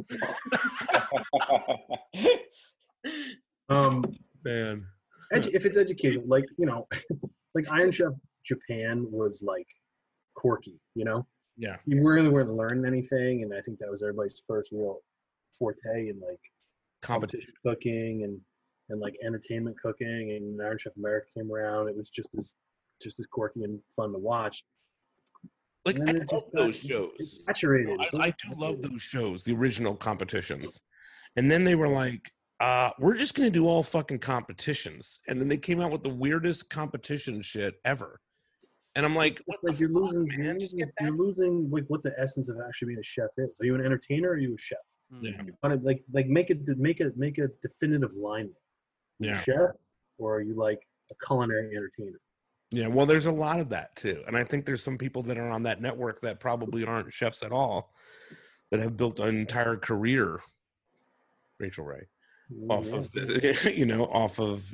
Come on. Man. If it's education, like Iron Chef Japan was like quirky, Yeah. You really weren't learning anything, and I think that was everybody's first real forte in like competition cooking and like entertainment cooking. And Iron Chef America came around. It was just as quirky and fun to watch. Like I love those shows. It's saturated. I do love those shows, the original competitions, and then they were like, we're just going to do all fucking competitions. And then they came out with the weirdest competition shit ever. And I'm like, what the you're fuck, losing, man? You're losing like what the essence of actually being a chef is. Are you an entertainer or are you a chef? Yeah. You want to like make a definitive line. Yeah. Chef, or are you like a culinary entertainer? Yeah, well, there's a lot of that too. And I think there's some people that are on that network that probably aren't chefs at all that have built an entire career, Rachel Ray, off of this, off of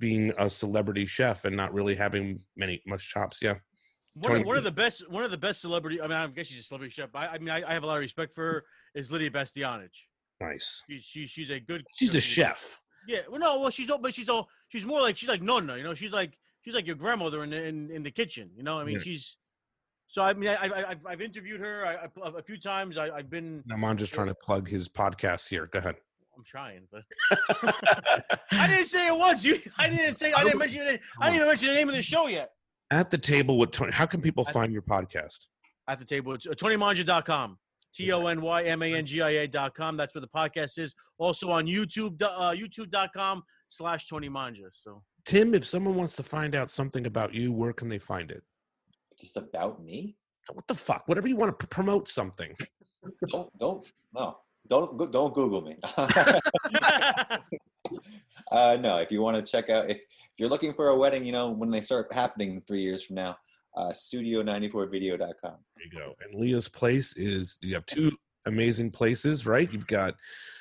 being a celebrity chef and not really having much chops. Yeah. One of the best celebrity. I mean, I guess she's a celebrity chef. I have a lot of respect for her. Is Lydia Bastianich. Nice. She's a good. She's a chef. Yeah. Well, no. Well, she's more like she's like Nonna. You know, she's like your grandmother in the kitchen. You know, I mean, she's. So I mean, I've interviewed her a few times. I've been. No, I'm just trying to plug his podcast here. Go ahead. I'm trying, but I didn't say it once. I didn't mention it. I didn't even mention the name of the show yet. At the Table with Tony. How can people find your podcast? At the Table, TonyMangia.com. TonyMangia.com. That's where the podcast is. Also on YouTube, YouTube.com/TonyMangia. So, Tim, if someone wants to find out something about you, where can they find it? Just about me? What the fuck? Whatever you want to promote something. Don't Google me. No, if you want to check out, if you're looking for a wedding, you know, when they start happening 3 years from now, studio94video.com. There you go. And Leah's place is, you have two amazing places, right? You've got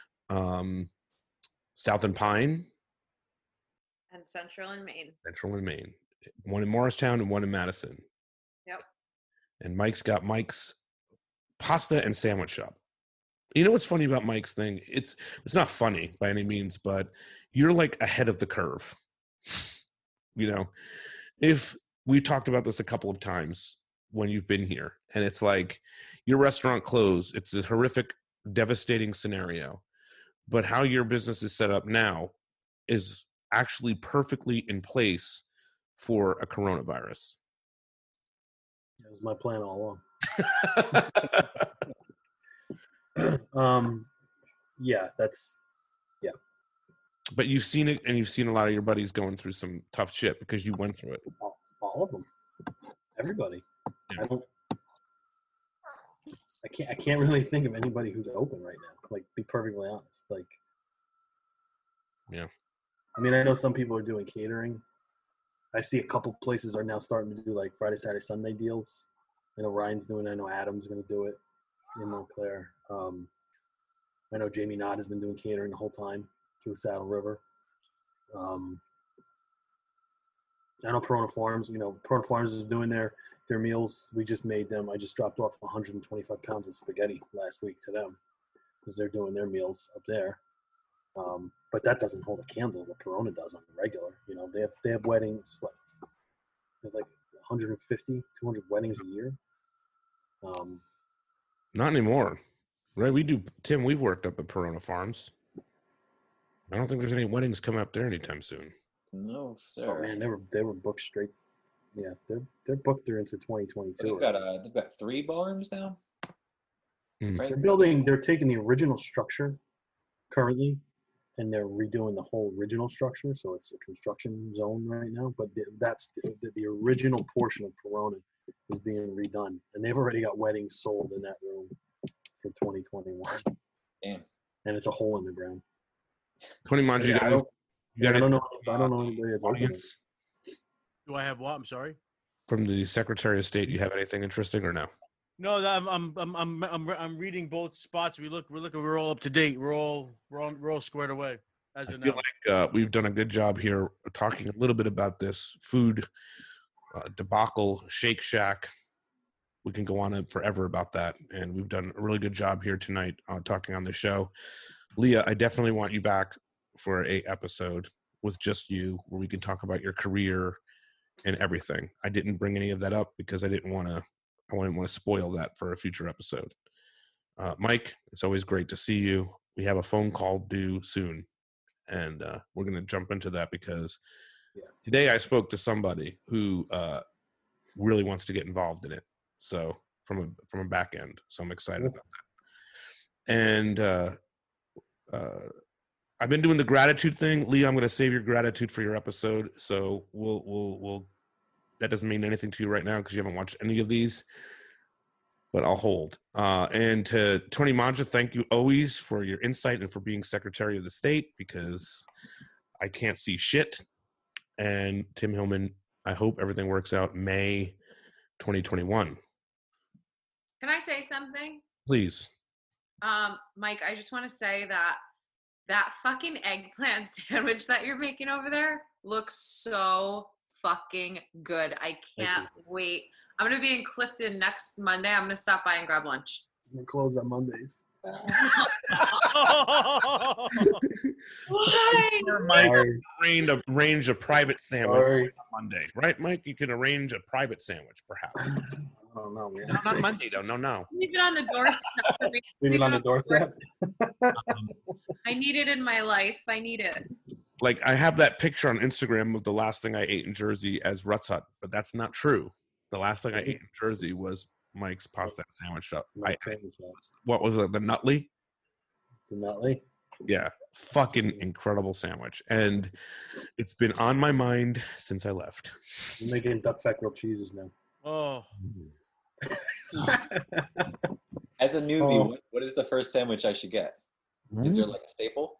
South and Pine. And Central and Maine. One in Morristown and one in Madison. Yep. And Mike's got Mike's Pasta and Sandwich Shop. You know what's funny about Mike's thing? It's not funny by any means, but you're like ahead of the curve. You know, if we talked about this a couple of times when you've been here, and it's like your restaurant closed. It's a horrific, devastating scenario. But how your business is set up now is actually perfectly in place for a coronavirus. That was my plan all along. Yeah. But you've seen it, and you've seen a lot of your buddies going through some tough shit because you went through it. All of them. Everybody. Yeah. I can't really think of anybody who's open right now. Like, be perfectly honest. Like, yeah. I mean, I know some people are doing catering. I see a couple places are now starting to do like Friday, Saturday, Sunday deals. I know Ryan's doing it. I know Adam's going to do it in Montclair. I know Jamie Knott has been doing catering the whole time through Saddle River. I know Perona Farms. You know, Perona Farms is doing their meals. We just made them. I just dropped off 125 pounds of spaghetti last week to them because they're doing their meals up there. But that doesn't hold a candle to what Perona does on the regular. You know, they have weddings. What? There's like 150, 200 weddings a year. Not anymore, right? Tim, we've worked up at Perona Farms. I don't think there's any weddings coming up there anytime soon. No, sir. Oh man, they were booked straight. Yeah, they're booked through into 2022. They've got 3 ballrooms now. Right? They're taking the original structure currently, and they're redoing the whole original structure. So it's a construction zone right now. But that's the original portion of Perona is being redone, and they've already got weddings sold in that room for 2021. Damn. And it's a hole in the ground. Tony Mangia, I don't know anybody that's audience. Do I have what? I'm sorry. From the Secretary of State, you have anything interesting or no? No, I'm reading both spots. We're all up to date. We're all squared away. I feel like we've done a good job here talking a little bit about this food debacle, Shake Shack. We can go on forever about that, and we've done a really good job here tonight talking on the show. Leah, I definitely want you back for a episode with just you, where we can talk about your career and everything. I didn't bring any of that up because I didn't want to spoil that for a future episode. Mike, it's always great to see you. We have a phone call due soon, and we're going to jump into that because today I spoke to somebody who really wants to get involved in it. So from a back end, so I'm excited about that. And I've been doing the gratitude thing. Leah, I'm going to save your gratitude for your episode. So we'll that doesn't mean anything to you right now because you haven't watched any of these, but I'll hold. And to Tony Mangia, thank you always for your insight and for being Secretary of the State, because I can't see shit. And Tim Hillman, I hope everything works out May 2021. Can I say something? Please. Mike, I just want to say that That fucking eggplant sandwich that you're making over there looks so fucking good. I can't wait. I'm going to be in Clifton next Monday. I'm going to stop by and grab lunch. We're closed on Mondays. Mike arrange a private sandwich Sorry. on Monday, right, Mike? You can arrange a private sandwich, perhaps. I don't know, man. No, not Monday, though. No. Leave it on the doorstep. Leave it on the doorstep. I need it in my life. I need it. Like, I have that picture on Instagram of the last thing I ate in Jersey as Ruts Hut, but that's not true. The last thing I ate in Jersey was Mike's pasta sandwich shop. What was it? The Nutley? The Nutley? Yeah. Fucking incredible sandwich. And it's been on my mind since I left. I'm making duck fat grilled cheeses now. Oh. As a newbie, what is the first sandwich I should get? Is there like a staple?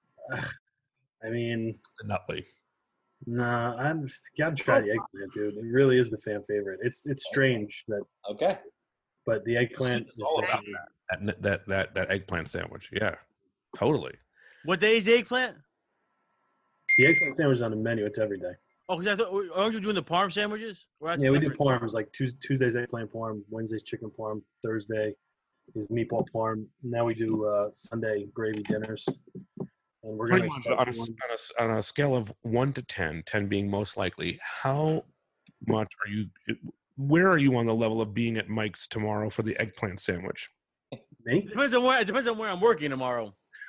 I mean, the Nutley. Nah, I'm just gotta try the eggplant, dude. It really is the fan favorite. It's strange that. Okay. But the eggplant is all about that eggplant sandwich. Yeah, totally. What day is the eggplant? The eggplant sandwich is on the menu. It's every day. Oh, because aren't you doing the parm sandwiches? Yeah, we do parms like Tuesdays eggplant parm, Wednesdays chicken parm, Thursday is meatball parm. Now we do Sunday gravy dinners. And we're going on a scale of 1 to 10, 10 being most likely, how much are you? Where are you on the level of being at Mike's tomorrow for the eggplant sandwich? Me? It depends on where I'm working tomorrow.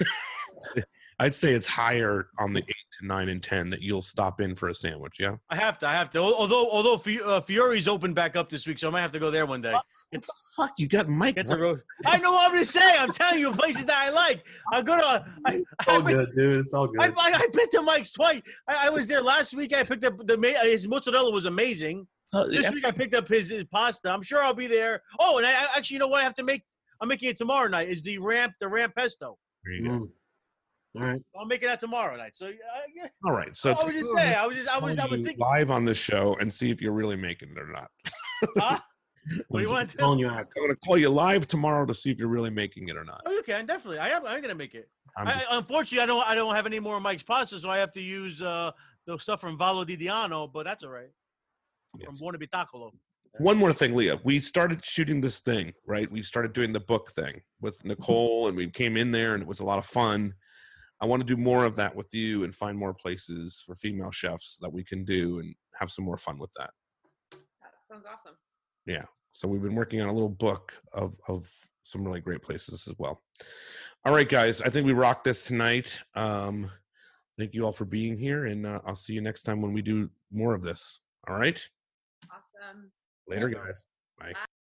I'd say it's higher on the 8 to 9 and 10 that you'll stop in for a sandwich. Yeah. I have to. Although Fiore's opened back up this week, so I might have to go there one day. What the fuck? You got Mike. I know what I'm gonna say. I'm telling you places that I like. I'm gonna. It's all good, dude. It's all good. I picked up Mike's twice. I was there last week. I picked up his mozzarella was amazing. This week I picked up his pasta. I'm sure I'll be there. Oh, and I actually, you know what I have to make? I'm making it tomorrow night. Is the ramp pesto? There you go. All right. I'll make it out tomorrow night. So yeah. All right. So I was just saying. I was thinking live on this show and see if you're really making it or not. Huh? What do you want to calling you out? I'm going to call you live tomorrow to see if you're really making it or not. Oh, you can definitely. I'm gonna make it. Unfortunately, I don't have any more Mike's pasta, so I have to use the stuff from Valo di Diano. But that's all right. From Buona Bitacolo. One more thing, Leah. We started shooting this thing, right? We started doing the book thing with Nicole, and we came in there, and it was a lot of fun. I want to do more of that with you and find more places for female chefs that we can do and have some more fun with that. That sounds awesome. Yeah. So we've been working on a little book of some really great places as well. All right, guys. I think we rocked this tonight. Thank you all for being here, and I'll see you next time when we do more of this. All right? Awesome. Later, guys. Bye.